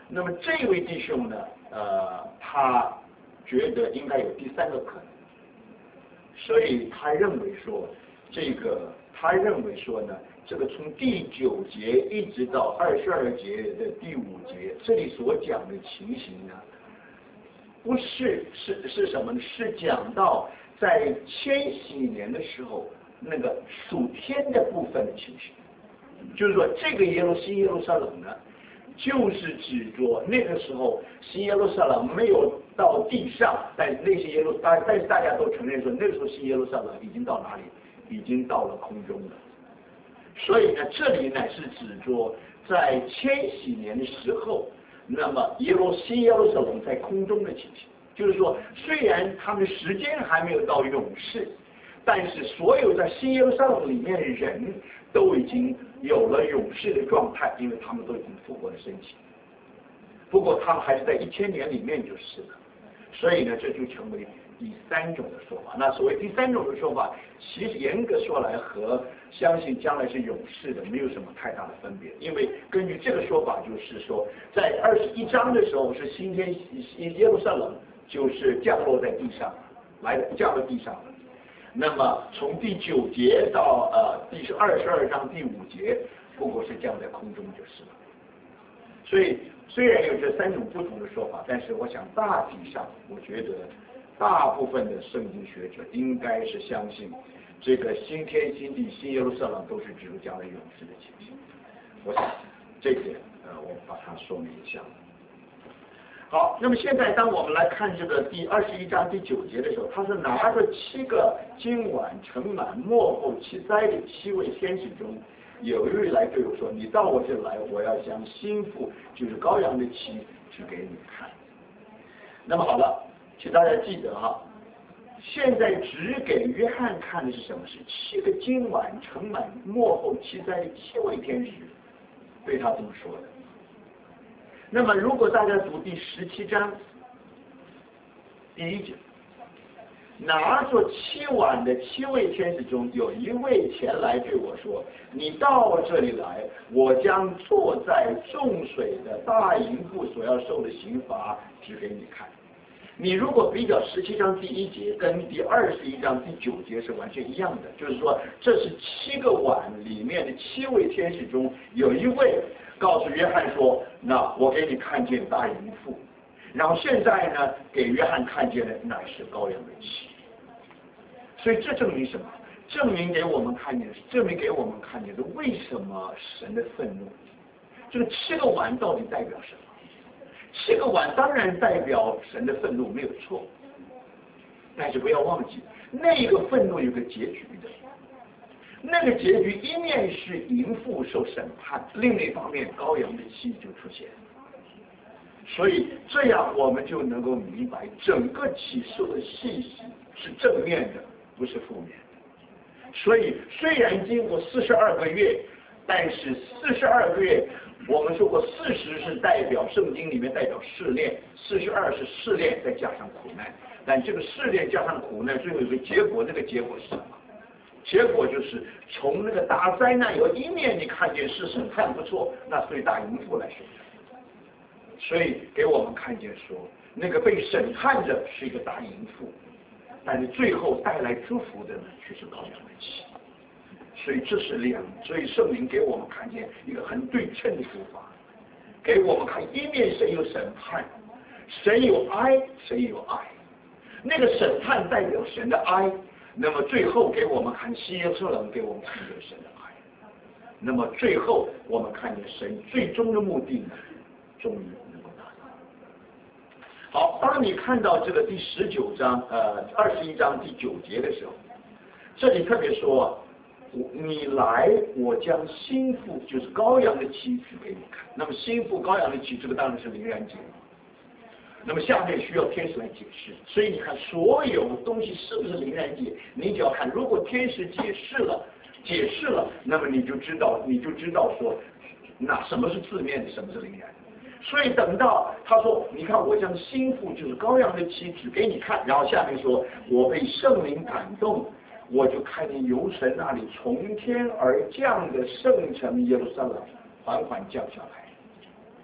那么这位弟兄呢，呃，他觉得应该有第三个可能，所以他认为说，这个他认为说呢，这个从第九节一直到二十二节的第五节，这里所讲的情形呢，不是是是什么呢？是讲到在千禧年的时候那个属天的部分的情形，就是说这个耶路新耶路撒冷呢，就是指着那个时候新耶路撒冷没有到地上，但那些耶路大但是大家都承认说那个时候新耶路撒冷已经到哪里？已经到了空中了。所以呢，这里呢是指着在千禧年的时候，那么耶路新耶路撒冷在空中的情形，就是说，虽然他们时间还没有到永世，但是所有在新耶路撒冷里面的人都已经有了永世的状态，因为他们都已经复活的身体。不过他们还是在一千年里面就是了，所以呢，这就成为第三种的说法。那所谓第三种的说法，其实严格说来和相信将来是永世的没有什么太大的分别，因为根据这个说法，就是说在二十一章的时候是新天耶路撒冷就是降落在地上，来降到地上了。那么从第九节到呃第二十二章第五节，不过是降在空中就是了。所以虽然有这三种不同的说法，但是我想大体上，我觉得大部分的圣经学者应该是相信这个新天新地新耶路撒冷都是指着将来永世的情形。我想这点呃我把它说明一下。好，那么现在当我们来看这个第二十一章第九节的时候，他说拿着七个金碗盛满末后七灾的七位天使中，有一位来对我说：“你到我这来，我要将新妇，就是羔羊的妻，指给你看。”那么好了，请大家记得哈，现在指给约翰看的是什么？是七个金碗盛满末后七灾的七位天使对他这么说的。那么如果大家读第十七章第一节，拿着七碗的七位天使中有一位前来对我说：“你到这里来，我将坐在众水的大淫妇所要受的刑罚指给你看。”你如果比较十七章第一节跟第二十一章第九节是完全一样的，就是说这是七个碗里面的七位天使中有一位告诉约翰说：“那我给你看见大淫妇。”然后现在呢，给约翰看见的乃是羔羊的妻。所以这证明什么？证明给我们看见，证明给我们看见的为什么神的愤怒？这个七个碗到底代表什么？七个碗当然代表神的愤怒，没有错。但是不要忘记，那个愤怒有个结局的。那个结局一面是淫妇受审判，另一方面羔羊的妻就出现。所以这样我们就能够明白，整个启示的信息是正面的，不是负面的。所以虽然经过四十二个月，但是四十二个月，我们说过四十是代表圣经里面代表试炼，四十二是试炼再加上苦难。但这个试炼加上苦难，最后有个结果，这个结果是什么？结果就是从那个大灾难有一面你看见是审判不错，那所以大淫妇来审判。所以给我们看见说，那个被审判的是一个大淫妇，但是最后带来祝福的呢，却是羔羊的妻。所以这是两，所以圣灵给我们看见一个很对称的说法，给我们看一面神有审判，神有爱，神有爱。那个审判代表神的爱，那么最后给我们看新耶路撒冷，给我们看见神的爱。那么最后我们看见神最终的目的呢，终于能够达到。好，当你看到这个第十九章呃二十一章第九节的时候，这里特别说，你来，我将新妇就是羔羊的妻子给你看。那么新妇羔羊的妻，这个当然是灵然节。那么下面需要天使来解释，所以你看所有东西是不是灵然节，你只要看，如果天使解释了，解释了，那么你就知道，你就知道说，那什么是字面的，什么是灵然。所以等到他说，你看我将新妇就是羔羊的妻子给你看，然后下面说我被圣灵感动，我就看见由神那里从天而降的圣城耶路撒冷缓缓降下来。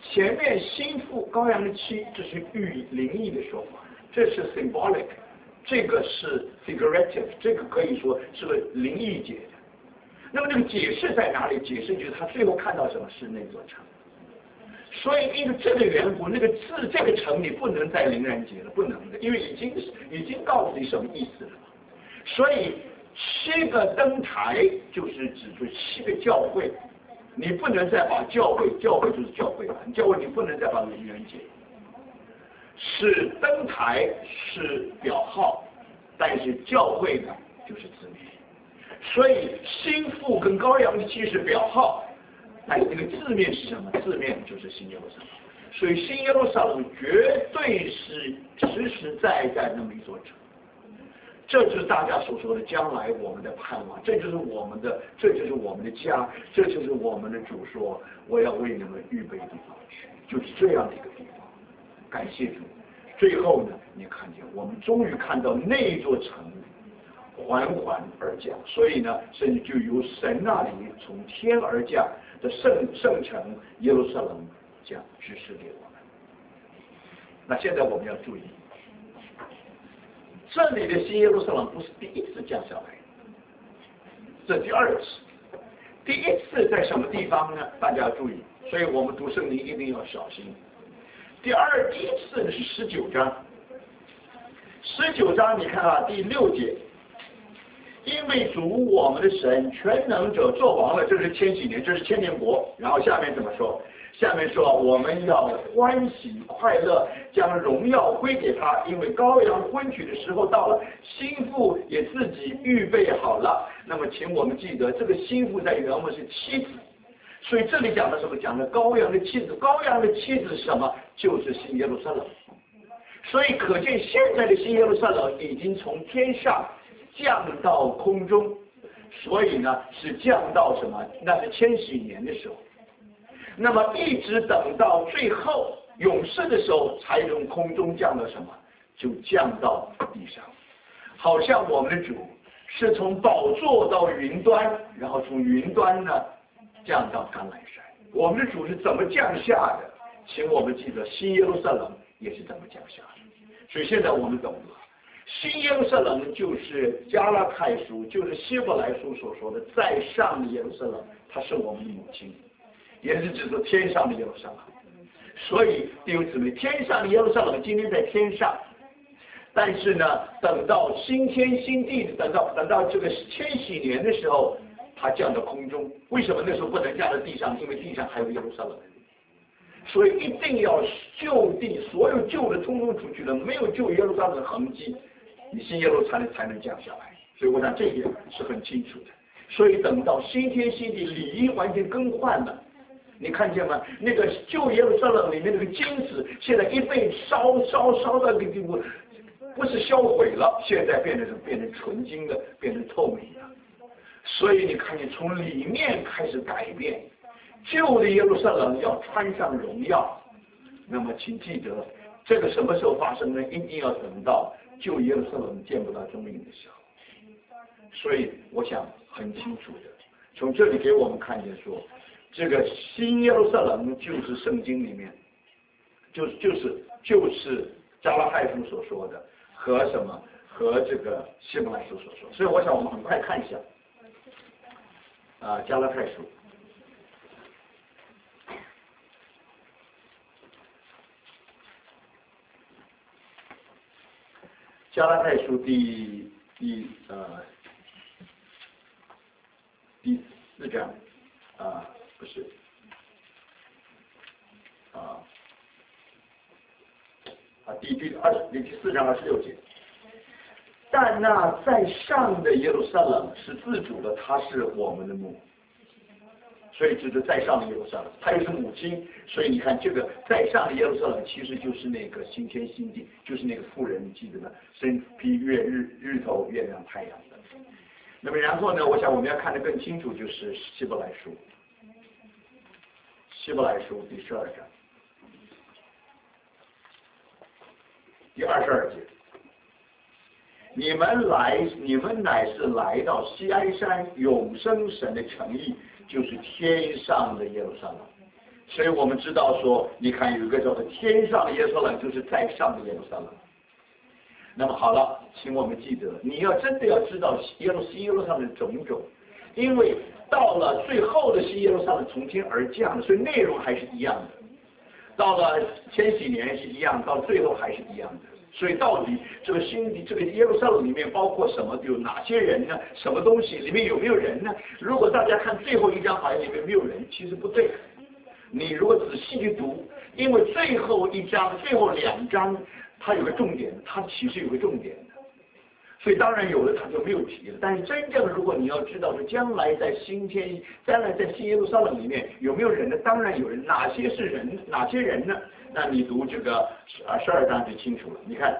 前面心腹羔羊的妻，这是寓灵异的说法，这是 symbolic， 这个是 figurative， 这个可以说是个灵异解的。那么这个解释在哪里？解释就是他最后看到什么是那座城。所以因为这个缘故，那个字这个城你不能再灵人节了，不能的，因为已经已经告诉你什么意思了。所以七个灯台就是指出七个教会，你不能再把教会，教会就是教会了，教会你不能再把灵人节。是灯台是表号，但是教会呢就是字面。所以心腹跟羔羊的妻是表号。但这个字面是什么？字面就是新耶路撒冷，所以新耶路撒冷绝对是实实在在那么一座城，这就是大家所说的将来我们的盼望，这就是我们的，这就是我们的家，这就是我们的主说我要为你们预备地方去，就是这样的一个地方。感谢主，最后呢，你看见我们终于看到那座城缓缓而降，所以呢，甚至就由神那里从天而降的圣圣城耶路撒冷将指示给我们。那现在我们要注意，这里的新耶路撒冷不是第一次降下来，这第二次。第一次在什么地方呢？大家要注意，所以我们读圣经一定要小心。第二第一次呢是十九章，十九章你看啊，第六节。因为主我们的神全能者作王了，这是千禧年，这是千年国。然后下面怎么说？下面说我们要欢喜快乐，将荣耀归给他，因为羔羊婚娶的时候到了，心腹也自己预备好了。那么请我们记得，这个心腹在原文是妻子，所以这里讲的什么？讲的羔羊的妻子。羔羊的妻子是什么？就是新耶路撒冷。所以可见现在的新耶路撒冷已经从天上降到空中，所以呢是降到什么？那是千禧年的时候，那么一直等到最后永世的时候，才从空中降到什么？就降到地上。好像我们的主是从宝座到云端，然后从云端呢降到橄榄山。我们的主是怎么降下的？请我们记得，新耶路撒冷也是怎么降下的。所以现在我们懂了。新耶路撒冷就是加拉太书，就是希伯来书所说的在上的耶路撒冷，它是我们的母亲，也是指着天上的耶路撒冷。所以弟兄姊妹，天上的耶路撒冷今天在天上，但是呢，等到新天新地，等到等到这个千禧年的时候，它降到空中。为什么那时候不能降到地上？因为地上还有耶路撒冷。所以一定要就地，所有旧的通通出去了，没有旧耶路撒冷的痕迹，你新耶路撒冷才能降下来。所以我想这一点是很清楚的。所以等到新天新地，礼仪完全更换了，你看见吗？那个旧耶路撒冷里面那个金子，现在一被烧烧烧到那个地步，不是销毁了，现在变成变成纯金的，变成透明的。所以你看见从里面开始改变。旧的耶路撒冷要穿上荣耀，那么请记得，这个什么时候发生呢？一定要等到旧耶路撒冷见不到踪影的时候。所以我想很清楚的，从这里给我们看见说，这个新耶路撒冷就是圣经里面，就是就是就是加拉太书所说的，和什么和这个希伯来书所说。所以我想我们很快看一下，啊、呃，加拉太书。加拉太书第第呃第四章啊、呃、不是啊啊第第二十第四章二十六节，但那在上的耶路撒冷是自主的，他是我们的母。所以就是在上的耶路撒冷，他又是母亲，所以你看这个在上的耶路撒冷其实就是那个新天新地，就是那个妇人，你记得吗？身披月日日头月亮太阳的。那么然后呢，我想我们要看得更清楚，就是希伯来书，希伯来书第十二章第二十二节，你们来，你们乃是来到锡安山永生神的诚意。就是天上的耶路撒冷， 所以我们知道说，你看有一个叫做天上的耶路撒冷，就是在上的耶路撒冷。那么好了，请我们记得，你要真的要知道耶路西耶路撒冷的种种，因为到了最后的西耶路撒冷从天而降，所以内容还是一样的。到了千禧年是一样，到最后还是一样的。所以到底这个新这个耶路撒冷里面包括什么？有哪些人呢？什么东西？里面有没有人呢？如果大家看最后一章好像里面没有人，其实不对。你如果仔细去读，因为最后一章、最后两章它有个重点，它其实有个重点的。所以当然有的他就没有提了。但是真正如果你要知道说将来在新天、将来在新耶路撒冷里面有没有人呢？当然有人，哪些是人？哪些人呢？那你读这个啊十二章就清楚了。你看，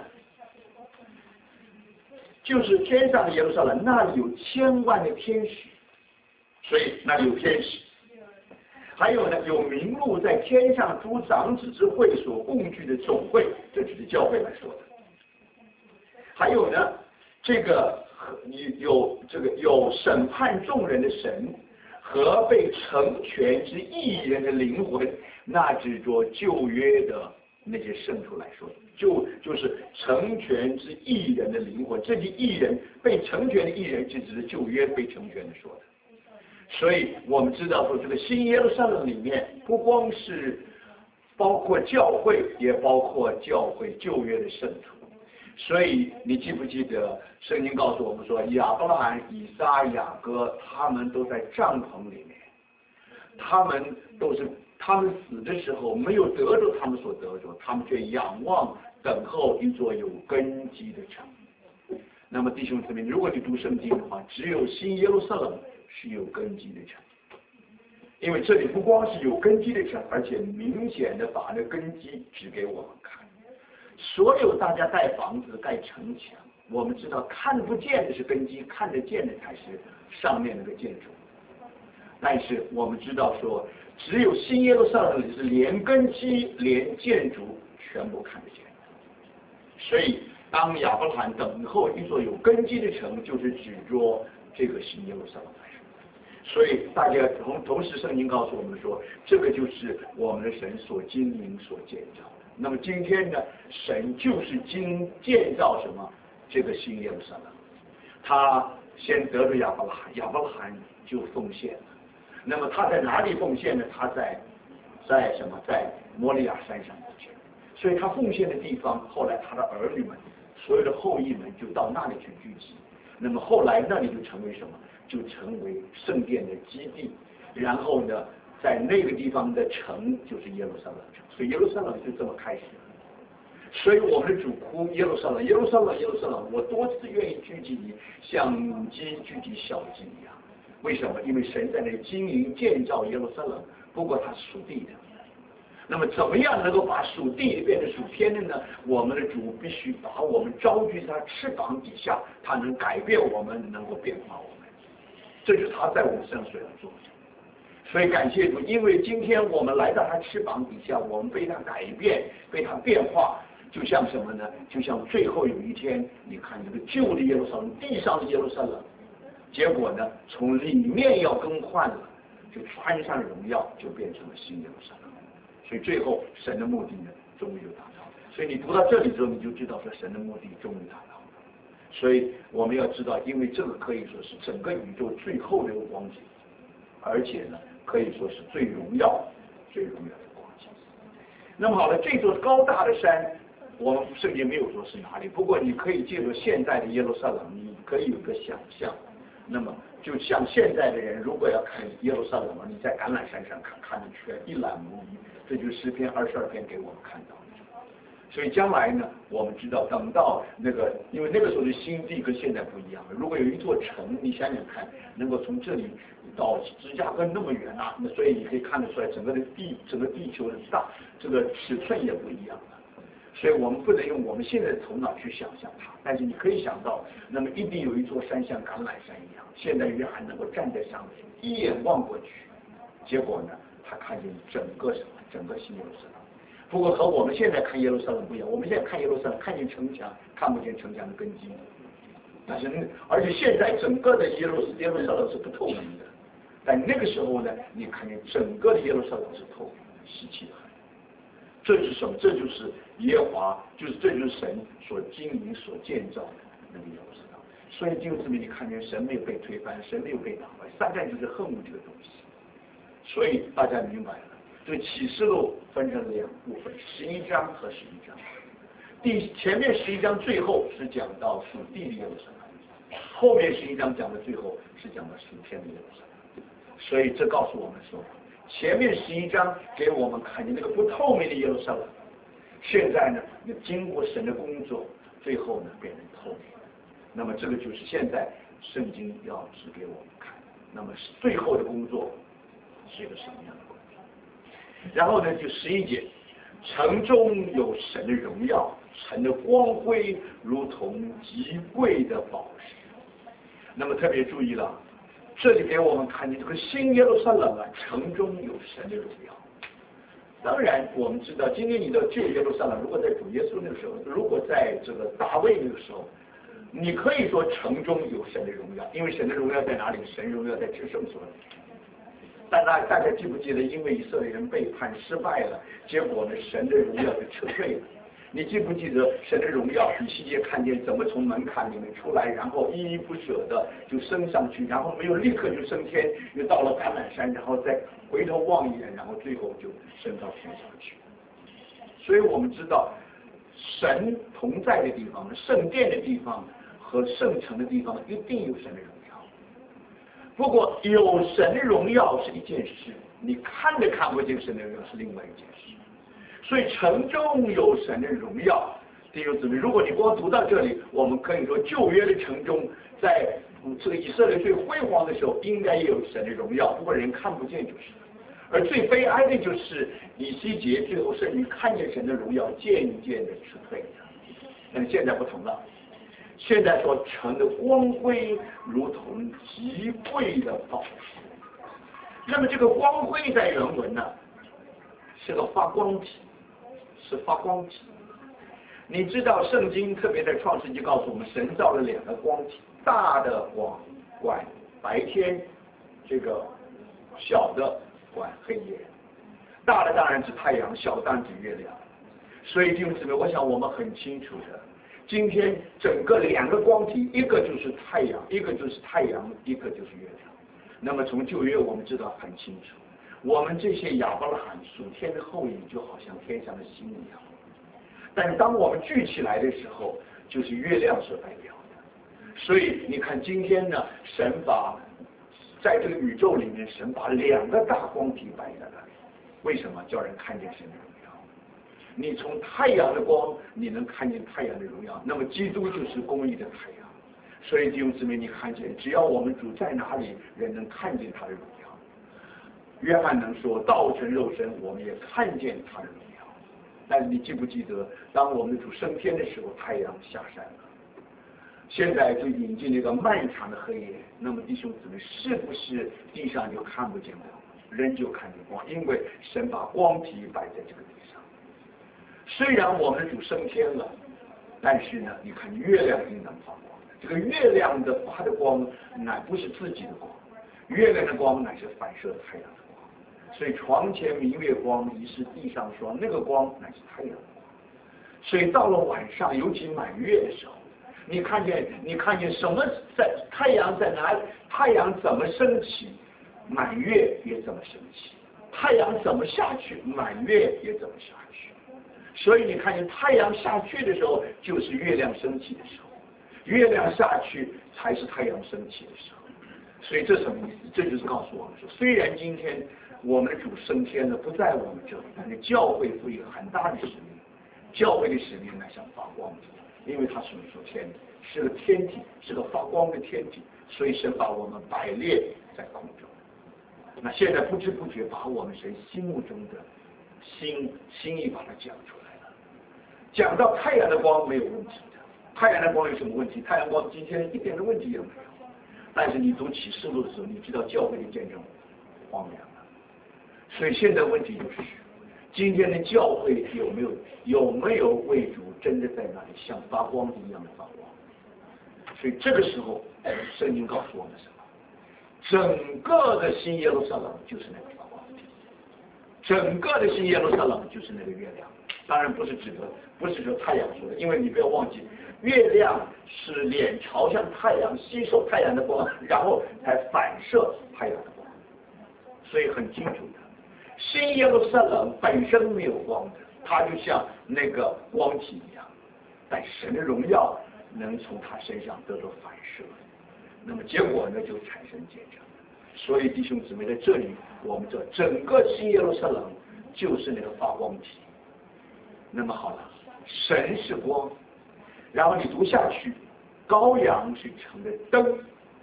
就是天上的耶路撒冷，那里有千万的天使，所以那里有天使。还有呢，有名录在天上诸长子之会所共聚的总会，这只是教会来说的。还有呢，这个有这个有审判众人的神和被成全之义人的灵魂，那指着旧约的那些圣徒来说的，就就是成全之义人的灵魂。这些义人被成全的义人，就只是旧约被成全的说的。所以我们知道说，这个新耶路撒冷里面不光是包括教会，也包括教会旧约的圣徒。所以你记不记得圣经告诉我们说，亚伯拉罕、以撒、雅各他们都在帐篷里面，他们都是他们死的时候没有得着他们所得着，他们却仰望等候一座有根基的城。那么弟兄姊妹，如果你读圣经的话，只有新耶路撒冷是有根基的城，因为这里不光是有根基的城，而且明显的把那根基指给我们看。所有大家盖房子、盖城墙，我们知道看不见的是根基，看得见的才是上面那个建筑。但是我们知道说，只有新耶路撒冷里是连根基、连建筑全部看得见。所以当亚伯拉罕等候一座有根基的城，就是指着这个新耶路撒冷来说。所以大家同同时圣经告诉我们说，这个就是我们的神所经营、所建造的。那么今天呢，神就是经建造什么？这个新耶路撒冷，他先得着亚伯拉罕，亚伯拉罕就奉献了。那么他在哪里奉献呢？他在在什么？在摩利亚山上奉献。所以他奉献的地方，后来他的儿女们、所有的后裔们就到那里去聚集。那么后来那里就成为什么？就成为圣殿的基地。然后呢，在那个地方的城就是耶路撒冷城。所以耶路撒冷就这么开始了。所以我们的主哭耶路撒冷，耶路撒冷，耶路撒冷，我多次愿意聚集你，像母鸡聚集小鸡一样。为什么？因为神在那里经营建造耶路撒冷，不过它属地的。那么怎么样能够把属地变成属天的呢？我们的主必须把我们招聚在他翅膀底下，他能改变我们，能够变化我们。这就是他在我们身上所要做的。所以感谢主，因为今天我们来到他翅膀底下，我们被他改变，被他变化。就像什么呢？就像最后有一天，你看这个旧的耶路撒冷，地上的耶路撒冷，结果呢，从里面要更换了，就穿上荣耀，就变成了新耶路撒冷。所以最后神的目的呢，终于就达到了。所以你读到这里之后，你就知道说神的目的终于达到了。所以我们要知道，因为这个可以说是整个宇宙最后的一个光景，而且呢，可以说是最荣耀、最荣耀的光景。那么好了，这座高大的山，我们圣经没有说是哪里，不过你可以借助现在的耶路撒冷，你可以有个想象。那么就像现在的人，如果要看耶路撒冷嘛，你在橄览山上看，看的全一览无遗。这就是诗篇二十二篇给我们看到的。所以将来呢，我们知道等到那个，因为那个时候的新地跟现在不一样了。如果有一座城，你想想看，能够从这里到芝加哥那么远啊，那所以你可以看得出来，整个的地，整个地球的大，这个尺寸也不一样了。所以我们不能用我们现在的头脑去想象它，但是你可以想到，那么一定有一座山像橄榄山一样，现在约翰能够站在上面，一眼望过去，结果呢，他看见整个什么，整个新耶路撒冷。不过和我们现在看耶路撒冷不一样，我们现在看耶路撒冷，看见城墙，看不见城墙的根基。但是，而且现在整个的耶路耶路撒冷是不透明的，但那个时候呢，你看见整个的耶路撒冷是透明的。 失气的很。这是什么？这就是耶和华，就是这就是神所经营、所建造的那个耶路撒冷。所以就证明你看见神没有被推翻，神没有被打败，撒旦就是恨恶这个东西。所以大家明白了，这个启示录分成两部分，十一章和十一章。第前面十一章最后是讲到属地的耶路撒冷，后面十一章讲的最后是讲到属天的耶路撒冷。所以这告诉我们说，前面十一章给我们看见那个不透明的耶路撒冷，现在呢，经过神的工作，最后呢变成透明。那么这个就是现在圣经要指给我们看，那么最后的工作是一个什么样的工作？然后呢，就十一节，城中有神的荣耀，城的光辉如同极贵的宝石。那么特别注意了，这里给我们看见这个新耶路撒冷啊，城中有神的荣耀。当然，我们知道今天你的旧耶路撒冷，如果在主耶稣那个时候，如果在这个大卫那个时候，你可以说城中有神的荣耀，因为神的荣耀在哪里？神荣耀在至圣所里。但大大家记不记得，因为以色列人背叛失败了，结果呢，神的荣耀就撤退了。你记不记得神的荣耀？以西结看见怎么从门槛里面出来，然后依依不舍的就升上去，然后没有立刻就升天，又到了橄榄山，然后再回头望一眼，然后最后就升到天上去。所以我们知道，神同在的地方、圣殿的地方和圣城的地方，一定有神的荣耀。不过有神的荣耀是一件事，你看都看不见神的荣耀是另外一件事。所以城中有神的荣耀，弟兄姊妹，如果你光读到这里，我们可以说旧约的城中，在这个以色列最辉煌的时候，应该也有神的荣耀，不过人看不见就是。而最悲哀的就是以西结最后甚至看见神的荣耀渐渐的撤退。但现在不同了，现在说城的光辉如同极贵的宝石。那么这个光辉在原文呢，是个发光体，是发光体。你知道圣经特别在创世纪告诉我们，神造了两个光体，大的光管白天，这个小的管黑夜。大的当然是太阳，小的当然是月亮。所以弟兄姊妹，我想我们很清楚的，今天整个两个光体，一个就是太阳，一个就是太阳，一个就是月亮。那么从旧约我们知道很清楚，我们这些亚伯拉罕属天的后裔，就好像天上的星一样。但是当我们聚起来的时候，就是月亮所代表的。所以你看今天呢，神把在这个宇宙里面，神把两个大光体摆在那里，为什么？叫人看见神的荣耀。你从太阳的光，你能看见太阳的荣耀，那么基督就是公义的太阳。所以弟兄姊妹，你看见，只要我们主在哪里，人能看见他的荣耀。约翰能说道成肉身，我们也看见他的荣耀。但是你记不记得，当我们的主升天的时候，太阳下山了，现在就引进了一个漫长的黑夜。那么弟兄姊妹，是不是地上就看不见光，人就看见光？因为神把光体摆在这个地上。虽然我们的主升天了，但是呢，你看月亮应当发光。这个月亮的发的光乃不是自己的光，月亮的光乃是反射太阳的光。所以床前明月光，疑是地上霜，那个光乃是太阳的光。所以到了晚上，尤其满月的时候，你看见你看见什么在太阳在哪里？太阳怎么升起，满月也怎么升起；太阳怎么下去，满月也怎么下去。所以你看见太阳下去的时候，就是月亮升起的时候。月亮下去才是太阳升起的时候。所以这什么意思？这就是告诉我们说，虽然今天我们的主升天了，不在我们这里，但是教会负有很大的使命。教会的使命乃像发光体，因为它是属天的，是个天体，是个发光的天体。所以神把我们摆列在空中。那现在不知不觉把我们神心目中的心心意把它讲出来了。讲到太阳的光没有问题。太阳的光有什么问题？太阳光今天一点的问题也没有。但是你读启示录的时候，你知道教会的见证荒凉了。所以现在问题就是，今天的教会有没有有没有为主真的在那里像发光一样的发光？所以这个时候，圣经告诉我们什么？整个的新耶路撒冷就是那个发光体。 整个的新耶路撒冷就是那个月亮，当然不是指的，不是说太阳说的，因为你不要忘记，月亮是脸朝向太阳，吸收太阳的光，然后才反射太阳的光，所以很清楚的。新耶路撒冷本身没有光的，它就像那个光体一样，但神的荣耀能从它身上得到反射，那么结果呢就产生见证。所以弟兄姊妹，在这里我们这整个新耶路撒冷就是那个发光体。那么好了，神是光，然后你读下去，羔羊是城的灯。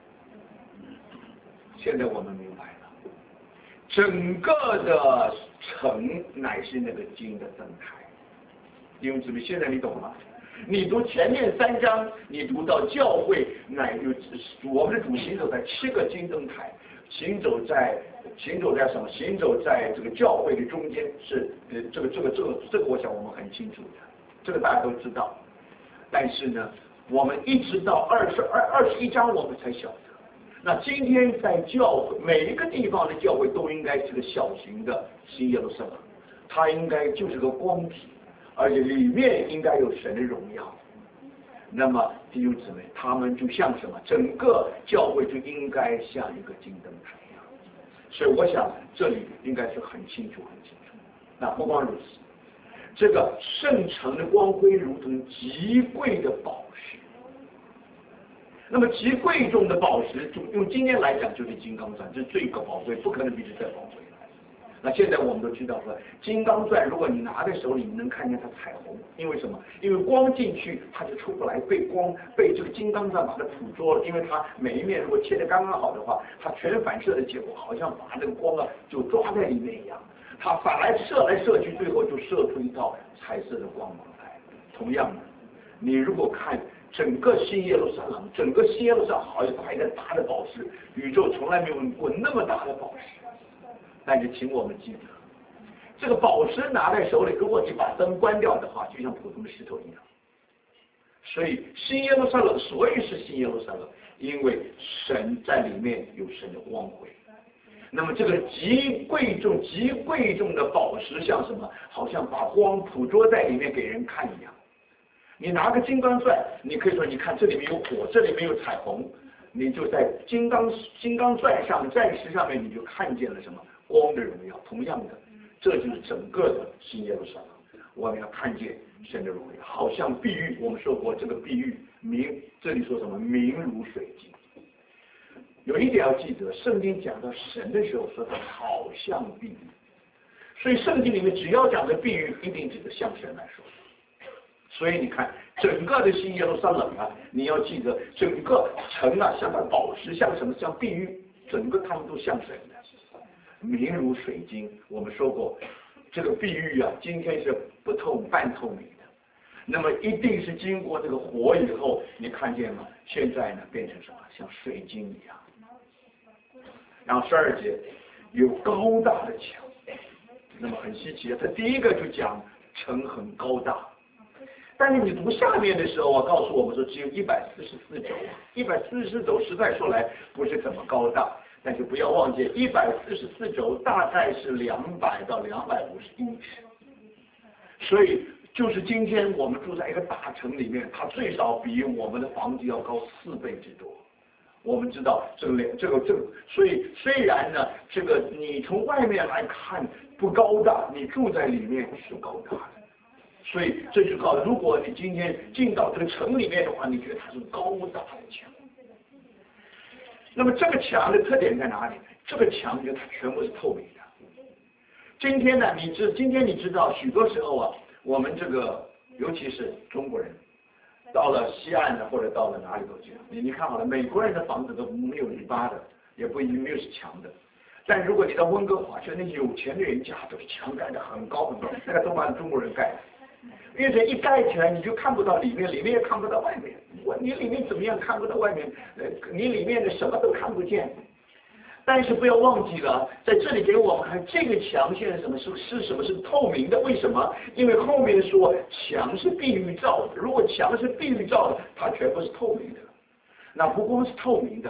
现在我们明白了，整个的城乃是那个金的灯台。弟兄姊妹，现在你懂吗？你读前面三章，你读到教会乃就我们的主行走在七个金灯台，行走在行走在什么？行走在这个教会的中间，是呃这个这个这个这个，我想我们很清楚的，这个大家都知道。但是呢，我们一直到二十二二十一章我们才晓得。那今天在教会每一个地方的教会都应该是个小型的新耶路撒冷，它应该就是个光体。而且里面应该有神的荣耀，那么弟兄姊妹，他们就像什么？整个教会就应该像一个金灯台一样。所以我想这里应该是很清楚、很清楚。那不光如此，这个圣城的光辉如同极贵的宝石。那么极贵重的宝石，用今天来讲就是金刚钻，这是最高宝贵，不可能比这再宝贵。那现在我们都知道说，金刚钻如果你拿在手里，你能看见它彩虹，因为什么？因为光进去它就出不来，被光被这个金刚钻把它捕捉了，因为它每一面如果切得刚刚好的话，它全反射的结果好像把这个光啊就抓在里面一样，它反来射来射去，最后就射出一道彩色的光芒来。同样的，你如果看整个新耶路撒冷，整个新耶路撒冷好像摆着大的宝石，宇宙从来没有过那么大的宝石。但是请我们记得，这个宝石拿在手里，如果你把灯关掉的话，就像普通的石头一样。所以新耶路撒冷所以是新耶路撒冷，因为神在里面有神的光辉。那么这个极贵重、极贵重的宝石像什么？好像把光捕捉在里面给人看一样。你拿个金刚钻，你可以说，你看这里面有火，这里面有彩虹，你就在金刚金刚钻上、钻石上面，你就看见了什么？光的荣耀。同样的，这就是整个的新耶路撒冷，我们要看见神的荣耀，好像碧玉。我们说过这个碧玉明，这里说什么？明如水晶。有一点要记得，圣经讲到神的时候说它好像碧玉，所以圣经里面只要讲的碧玉，一定指的向神来说。所以你看，整个的新耶路撒冷啊，你要记得，整个城啊，像宝石，像什么？像碧玉，整个他们都像神的。明如水晶，我们说过，这个碧玉啊，今天是不透半透明的，那么一定是经过这个火以后，你看见吗？现在呢，变成什么？像水晶一样。然后十二节有高大的墙，那么很稀奇啊，他第一个就讲城很高大，但是你读下面的时候，我告诉我们说只有一百四十四轴，一百四十四轴实在说来不是怎么高大。但是不要忘记，一百四十四轴大概是两百到两百五十英尺，所以就是今天我们住在一个大城里面，它最少比我们的房子要高四倍之多。我们知道这个这个这个，所以虽然呢，这个你从外面来看不高大，你住在里面是高大的。所以这就告诉，如果你今天进到这个城里面的话，你觉得它是高大的墙。那么这个墙的特点在哪里？这个墙就它全部是透明的。今天呢，你知今天你知道，许多时候啊，我们这个尤其是中国人，到了西岸呢，或者到了哪里都这样。你你看好了，美国人的房子都没有篱笆的，也不一定没有是墙的。但如果你到温哥华去，那有钱的人家都是墙盖的很高很高，那个都把中国人盖的。因为这一盖起来，你就看不到里面，里面也看不到外面。我你里面怎么样看不到外面？呃，你里面的什么都看不见。但是不要忘记了，在这里给我们看这个墙现在什么是是什么是透明的？为什么？因为后面说墙是碧玉造的，如果墙是碧玉造的，它全部是透明的。那不光是透明的，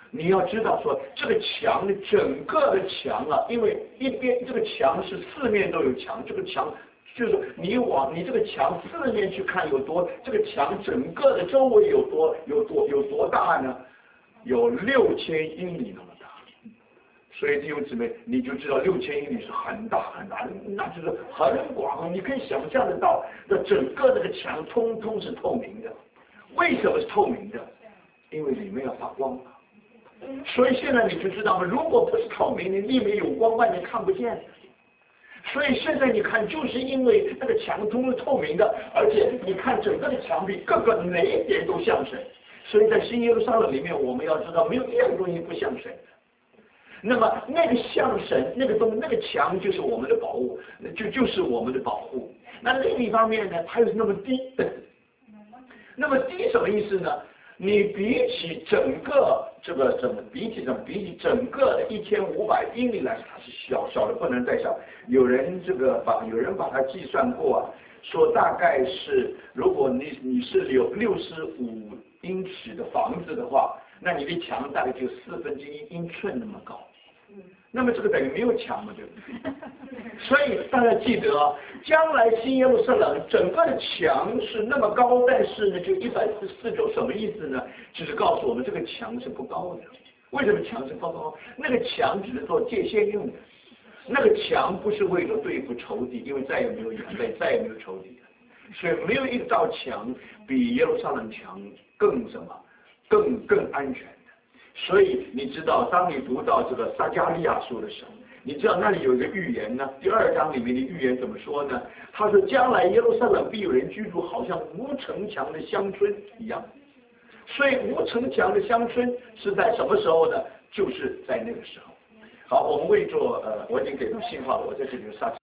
你要知道说这个墙的整个的墙啊，因为一边这个墙是四面都有墙，这个墙就是你往你这个墙四面去看有多，这个墙整个的周围有多有多有多大呢？有六千英里那么大。所以弟兄姊妹，你就知道六千英里是很大很大的，那就是很广，你可以想象得到，那整个这个墙通通是透明的。为什么是透明的？因为里面要发光。所以现在你就知道了，如果不是透明的，里面有光，外面看不见。所以现在你看，就是因为那个墙通是透明的，而且你看整个的墙壁，各个哪一点都像神。所以在新耶路撒冷里面，我们要知道，没有一样东西不像神。那么那个像神，那个东那个墙就是我们的宝物，就就是我们的保护。那另一方面呢，它又是那么低，那么低什么意思呢？你比起整个这个怎么比起什么比起整个的一千五百英里来说，它是小小的不能再小。有人这个把有人把它计算过啊，说大概是如果你你是有六十五英尺的房子的话，那你的墙大概就四分之一英寸那么高。那么这个等于没有墙嘛，对不对？所以大家记得啊，将来新耶路撒冷整个的墙是那么高，但是呢就一百四十四周，什么意思呢？就是告诉我们这个墙是不高的。为什么墙是不高？那个墙只是做界限用的，那个墙不是为了对付仇敌，因为再也没有眼泪，再也没有仇敌了。所以没有一道墙比耶路撒冷墙更什么，更更安全。所以你知道，当你读到这个撒迦利亚书的时候，你知道那里有一个预言呢。第二章里面的预言怎么说呢？他说：“将来耶路撒冷必有人居住，好像无城墙的乡村一样。”所以无城墙的乡村是在什么时候呢？就是在那个时候。好，我们为做呃，我已经给出信号了，我在这里就撒。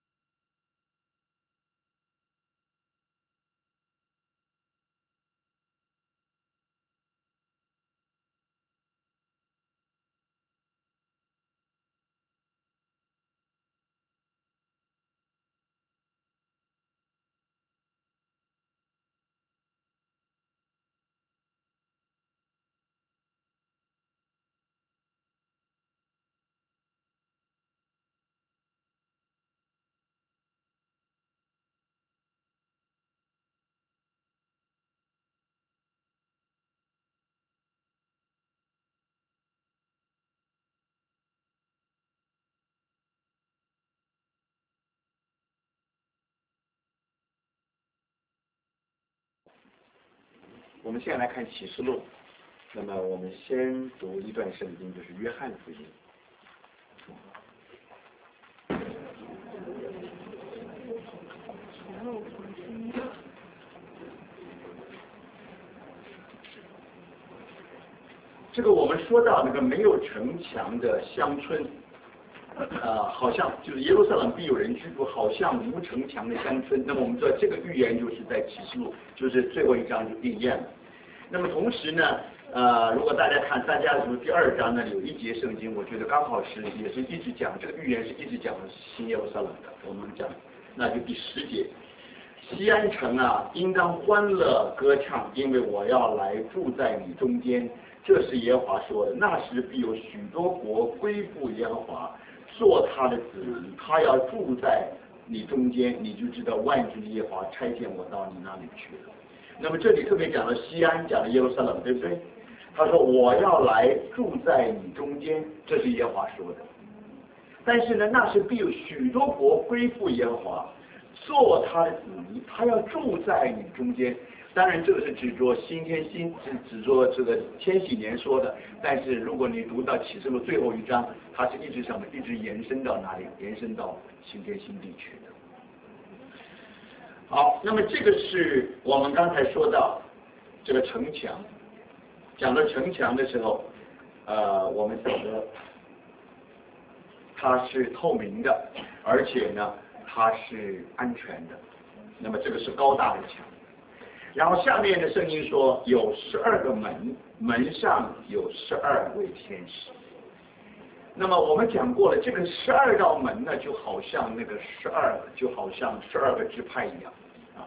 我们现在来看启示录，那么我们先读一段圣经，就是约翰福音。这个我们说到那个没有城墙的乡村，呃，好像就是耶路撒冷必有人居住，好像无城墙的乡村。那么我们知道这个预言就是在启示录，就是最后一章就应验了。那么同时呢，呃，如果大家看撒迦书第二章那里有一节圣经，我觉得刚好是也是一直讲这个预言是一直讲新耶路撒冷的。我们讲，那就第十节。西安城啊，应当欢乐歌唱，因为我要来住在你中间。这是耶和华说的。那时必有许多国归附耶和华，做他的子民。他要住在你中间，你就知道万军的耶和华差遣我到你那里去了。那么这里特别讲了西安，讲了耶路撒冷，对不对？他说我要来住在你中间，这是耶和华说的。但是呢，那时必有许多国归附耶和华，做他的子民，他要住在你中间。当然，这个是指着新天新，指指着这个千禧年说的。但是，如果你读到启示录最后一章，它是一直什么？一直延伸到哪里？延伸到新天新地去的。好，那么这个是我们刚才说到这个城墙。讲到城墙的时候，呃，我们晓得它是透明的，而且呢，它是安全的。那么这个是高大的墙。然后下面的圣经说有十二个门，门上有十二位天使。那么我们讲过了，这个十二道门呢，就好像那个十二，就好像十二个支派一样啊。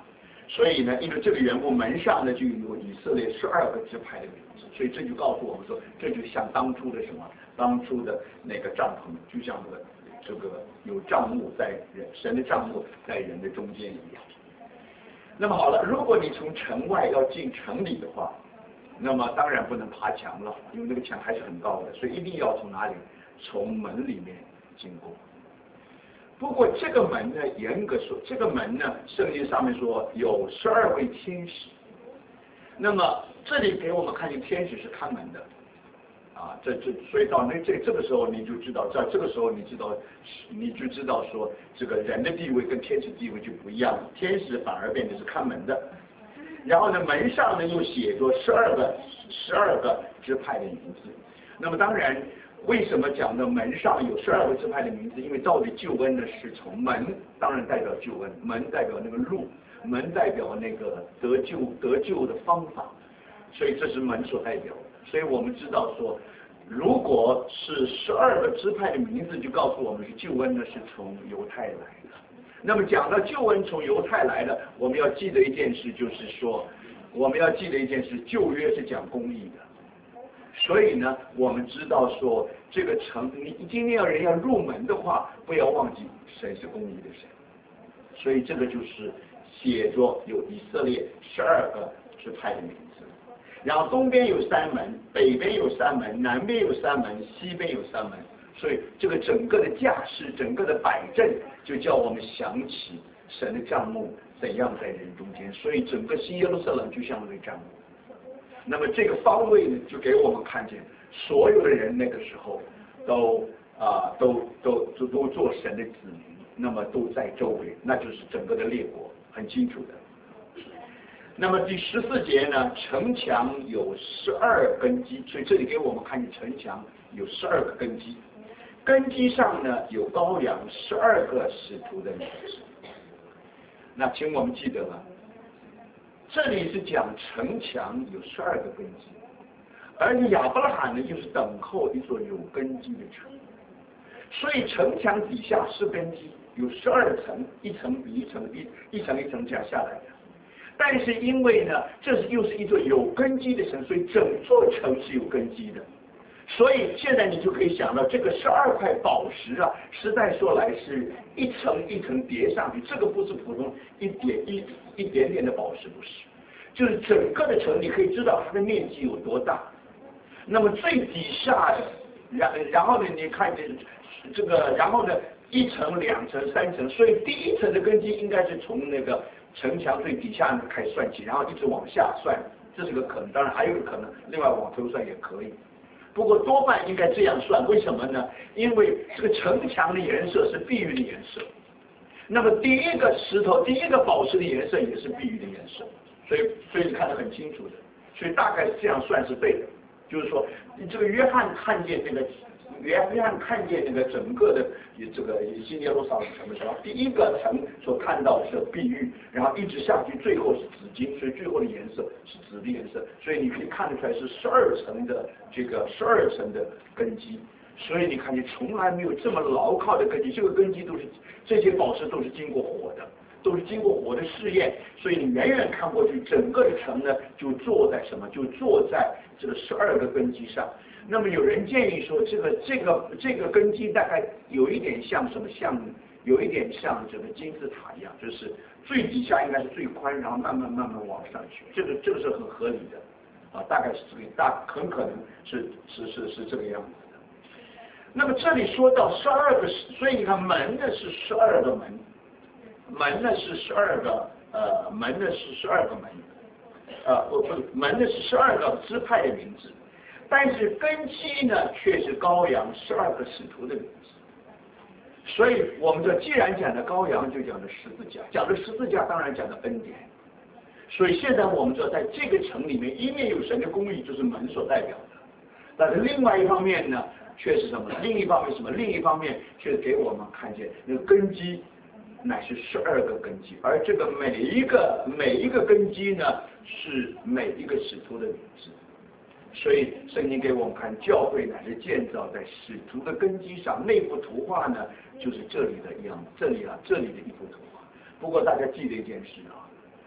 所以呢，因为这个缘故，门上呢就有以色列十二个支派的名字，所以这就告诉我们说，这就像当初的什么，当初的那个帐篷，就像这个这个有帐幕在人神的帐幕在人的中间一样。那么好了，如果你从城外要进城里的话，那么当然不能爬墙了，因为那个墙还是很高的，所以一定要从哪里？从门里面经过。不过这个门呢，严格说，这个门呢，圣经上面说有十二位天使。那么这里给我们看见天使是看门的，啊，这这所以到那这这个时候你就知道，在这个时候你知道，你就知道说这个人的地位跟天使地位就不一样了，天使反而变成是看门的。然后呢，门上呢又写着十二个十二个支派的名字。那么当然。为什么讲的门上有十二个支派的名字？因为到底救恩呢是从门，当然代表救恩，门代表那个路，门代表那个得救得救的方法，所以这是门所代表的。所以我们知道说，如果是十二个支派的名字，就告诉我们是救恩呢是从犹太来的。那么讲到救恩从犹太来的，我们要记得一件事，就是说我们要记得一件事，旧约是讲公义的。所以呢，我们知道说这个城，你今天要人要入门的话，不要忘记神是公义的神。所以这个就是写着有以色列十二个支派的名字，然后东边有三门，北边有三门，南边有三门，西边有三门。所以这个整个的架势，整个的摆阵，就叫我们想起神的帐幕怎样在人中间。所以整个新耶路撒冷就像那个帐幕。那么这个方位呢，就给我们看见，所有的人那个时候都啊、呃、都都都都做神的子民，那么都在周围，那就是整个的列国，很清楚的。那么第十四节呢，城墙有十二根基，所以这里给我们看见城墙有十二个根基，根基上呢有羔羊十二个使徒的名字。那请我们记得了。这里是讲城墙有十二个根基，而亚伯拉罕呢，就是等候一座有根基的城，所以城墙底下是根基，有十二层，一层比一层一一层一层这样下来的。但是因为呢，这是又是一座有根基的城，所以整座城是有根基的。所以现在你就可以想到，这个十二块宝石啊，实在说来是一层一层叠上去，这个不是普通一点一一点点的宝石，不是，就是整个的城，你可以知道它的面积有多大。那么最底下的，然然后呢，你看这这个，然后呢，一层、两层、三层，所以第一层的根基应该是从那个城墙最底下开始算起，然后一直往下算，这是个可能。当然还有一个可能，另外往头算也可以。不过多半应该这样算，为什么呢？因为这个城墙的颜色是碧玉的颜色，那么第一个石头、第一个宝石的颜色也是碧玉的颜色，所以所以你看得很清楚的，所以大概这样算是对的。就是说，这个约翰看见这个约约翰看见那个整个的这个新耶路撒冷城的时候，第一个城所看到的是碧玉，然后一直下去，最后是紫金，所以最后的颜色是紫的颜色，所以你可以看得出来是十二层的这个十二层的根基，所以你看见从来没有这么牢靠的根基，这个根基都是这些宝石都是经过火的，都是经过火的试验，所以你远远看过去，整个的城呢就坐在什么？就坐在这个十二个根基上。那么有人建议说，这个这个这个根基大概有一点像什么？像有一点像这个金字塔一样，就是最底下应该是最宽，然后慢慢慢慢往上去。这个这个是很合理的，啊，大概是这个大，很可能是是是是这个样子的。那么这里说到十二个，所以你看门呢是十二个门，门呢是十二个呃门呢是十二个门，呃不不门呢是十二个支派的名字。但是根基呢，却是羔羊十二个使徒的名字。所以我们说，既然讲的羔羊，就讲的十字架，讲的十字架，当然讲的恩典。所以现在我们说，在这个城里面，一面有神的公义，就是门所代表的；但是另外一方面呢，却是什么？另一方面什么？另一方面却给我们看见那个根基乃是十二个根基，而这个每一个每一个根基呢，是每一个使徒的名字。所以圣经给我们看，教会乃是建造在使徒的根基上。那幅图画呢，就是这里的一样，这里啊，这里的一幅图画。不过大家记得一件事啊，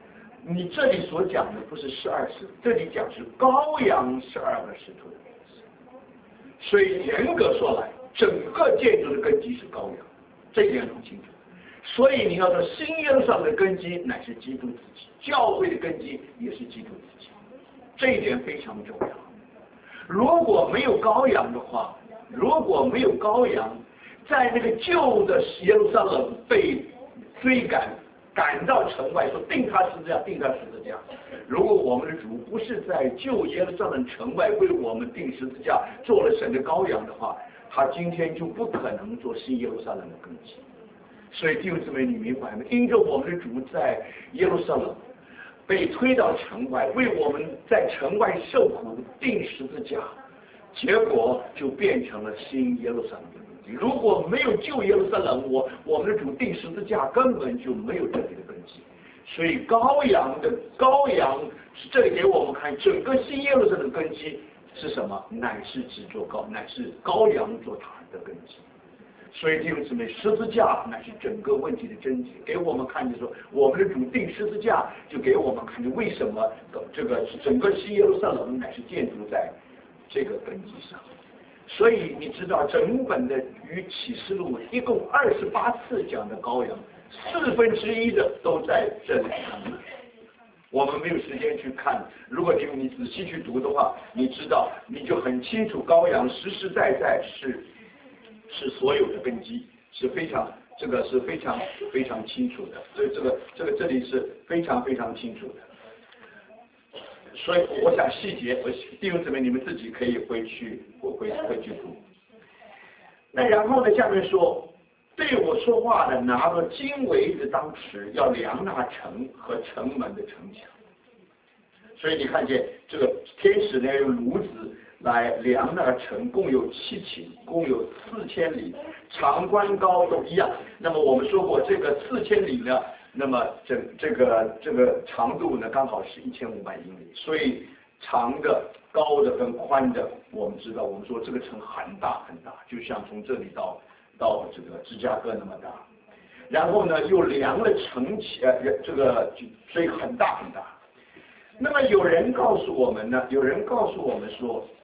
你这里所讲的不是十二使徒，这里讲是羔羊十二个使徒的名字。所以严格说来，整个建筑的根基是羔羊，这一点很清楚。所以你要说新耶路撒冷的根基乃是基督自己，教会的根基也是基督自己，这一点非常重要。如果没有羔羊的话，如果没有羔羊，在那个旧的耶路撒冷被追赶赶到城外，说定他十字架，定他十字架。如果我们的主不是在旧耶路撒冷城外为我们定十字架，做了神的羔羊的话，他今天就不可能做新耶路撒冷的根基。所以弟兄姊妹，你明白吗？因着我们的主在耶路撒冷被推到城外，为我们在城外受苦定十字架，结果就变成了新耶路撒冷的根基。如果没有旧耶路撒冷，我我们的主定十字架根本就没有这里的根基。所以羔羊的羔羊是这里给我们看，整个新耶路撒冷的根基是什么？乃是只做羔，乃是羔羊做坛的根基。所以弟兄姊妹，十字架乃是整个问题的症结，给我们看见说，我们的主定十字架，就给我们看见为什么这个整个新耶路撒冷乃是建筑在这个根基上。所以你知道，整本的与启示录一共二十八次讲的羔羊，四分之一的都在这里。我们没有时间去看，如果你你仔细去读的话，你知道你就很清楚，羔羊实实在在是。是所有的根基是非常，这个是非常非常清楚的，所以这个这个这里是非常非常清楚的。所以我想细节，我弟兄姊妹你们自己可以回去，我回回去读。那然后呢，下面说，对我说话的拿着金围子当尺，要量那城和城门的城墙。所以你看见这个天使呢用炉子来量那个城，共有七顷，共有四千里，长宽高都一样。那么我们说过，这个四千里呢，那么这这个这个长度呢，刚好是一千五百英里。所以长的、高的跟宽的，我们知道，我们说这个城很大很大，就像从这里到到这个芝加哥那么大。然后呢，又量了城墙，呃，这个所以很大很大。那么有人告诉我们呢，有人告诉我们说，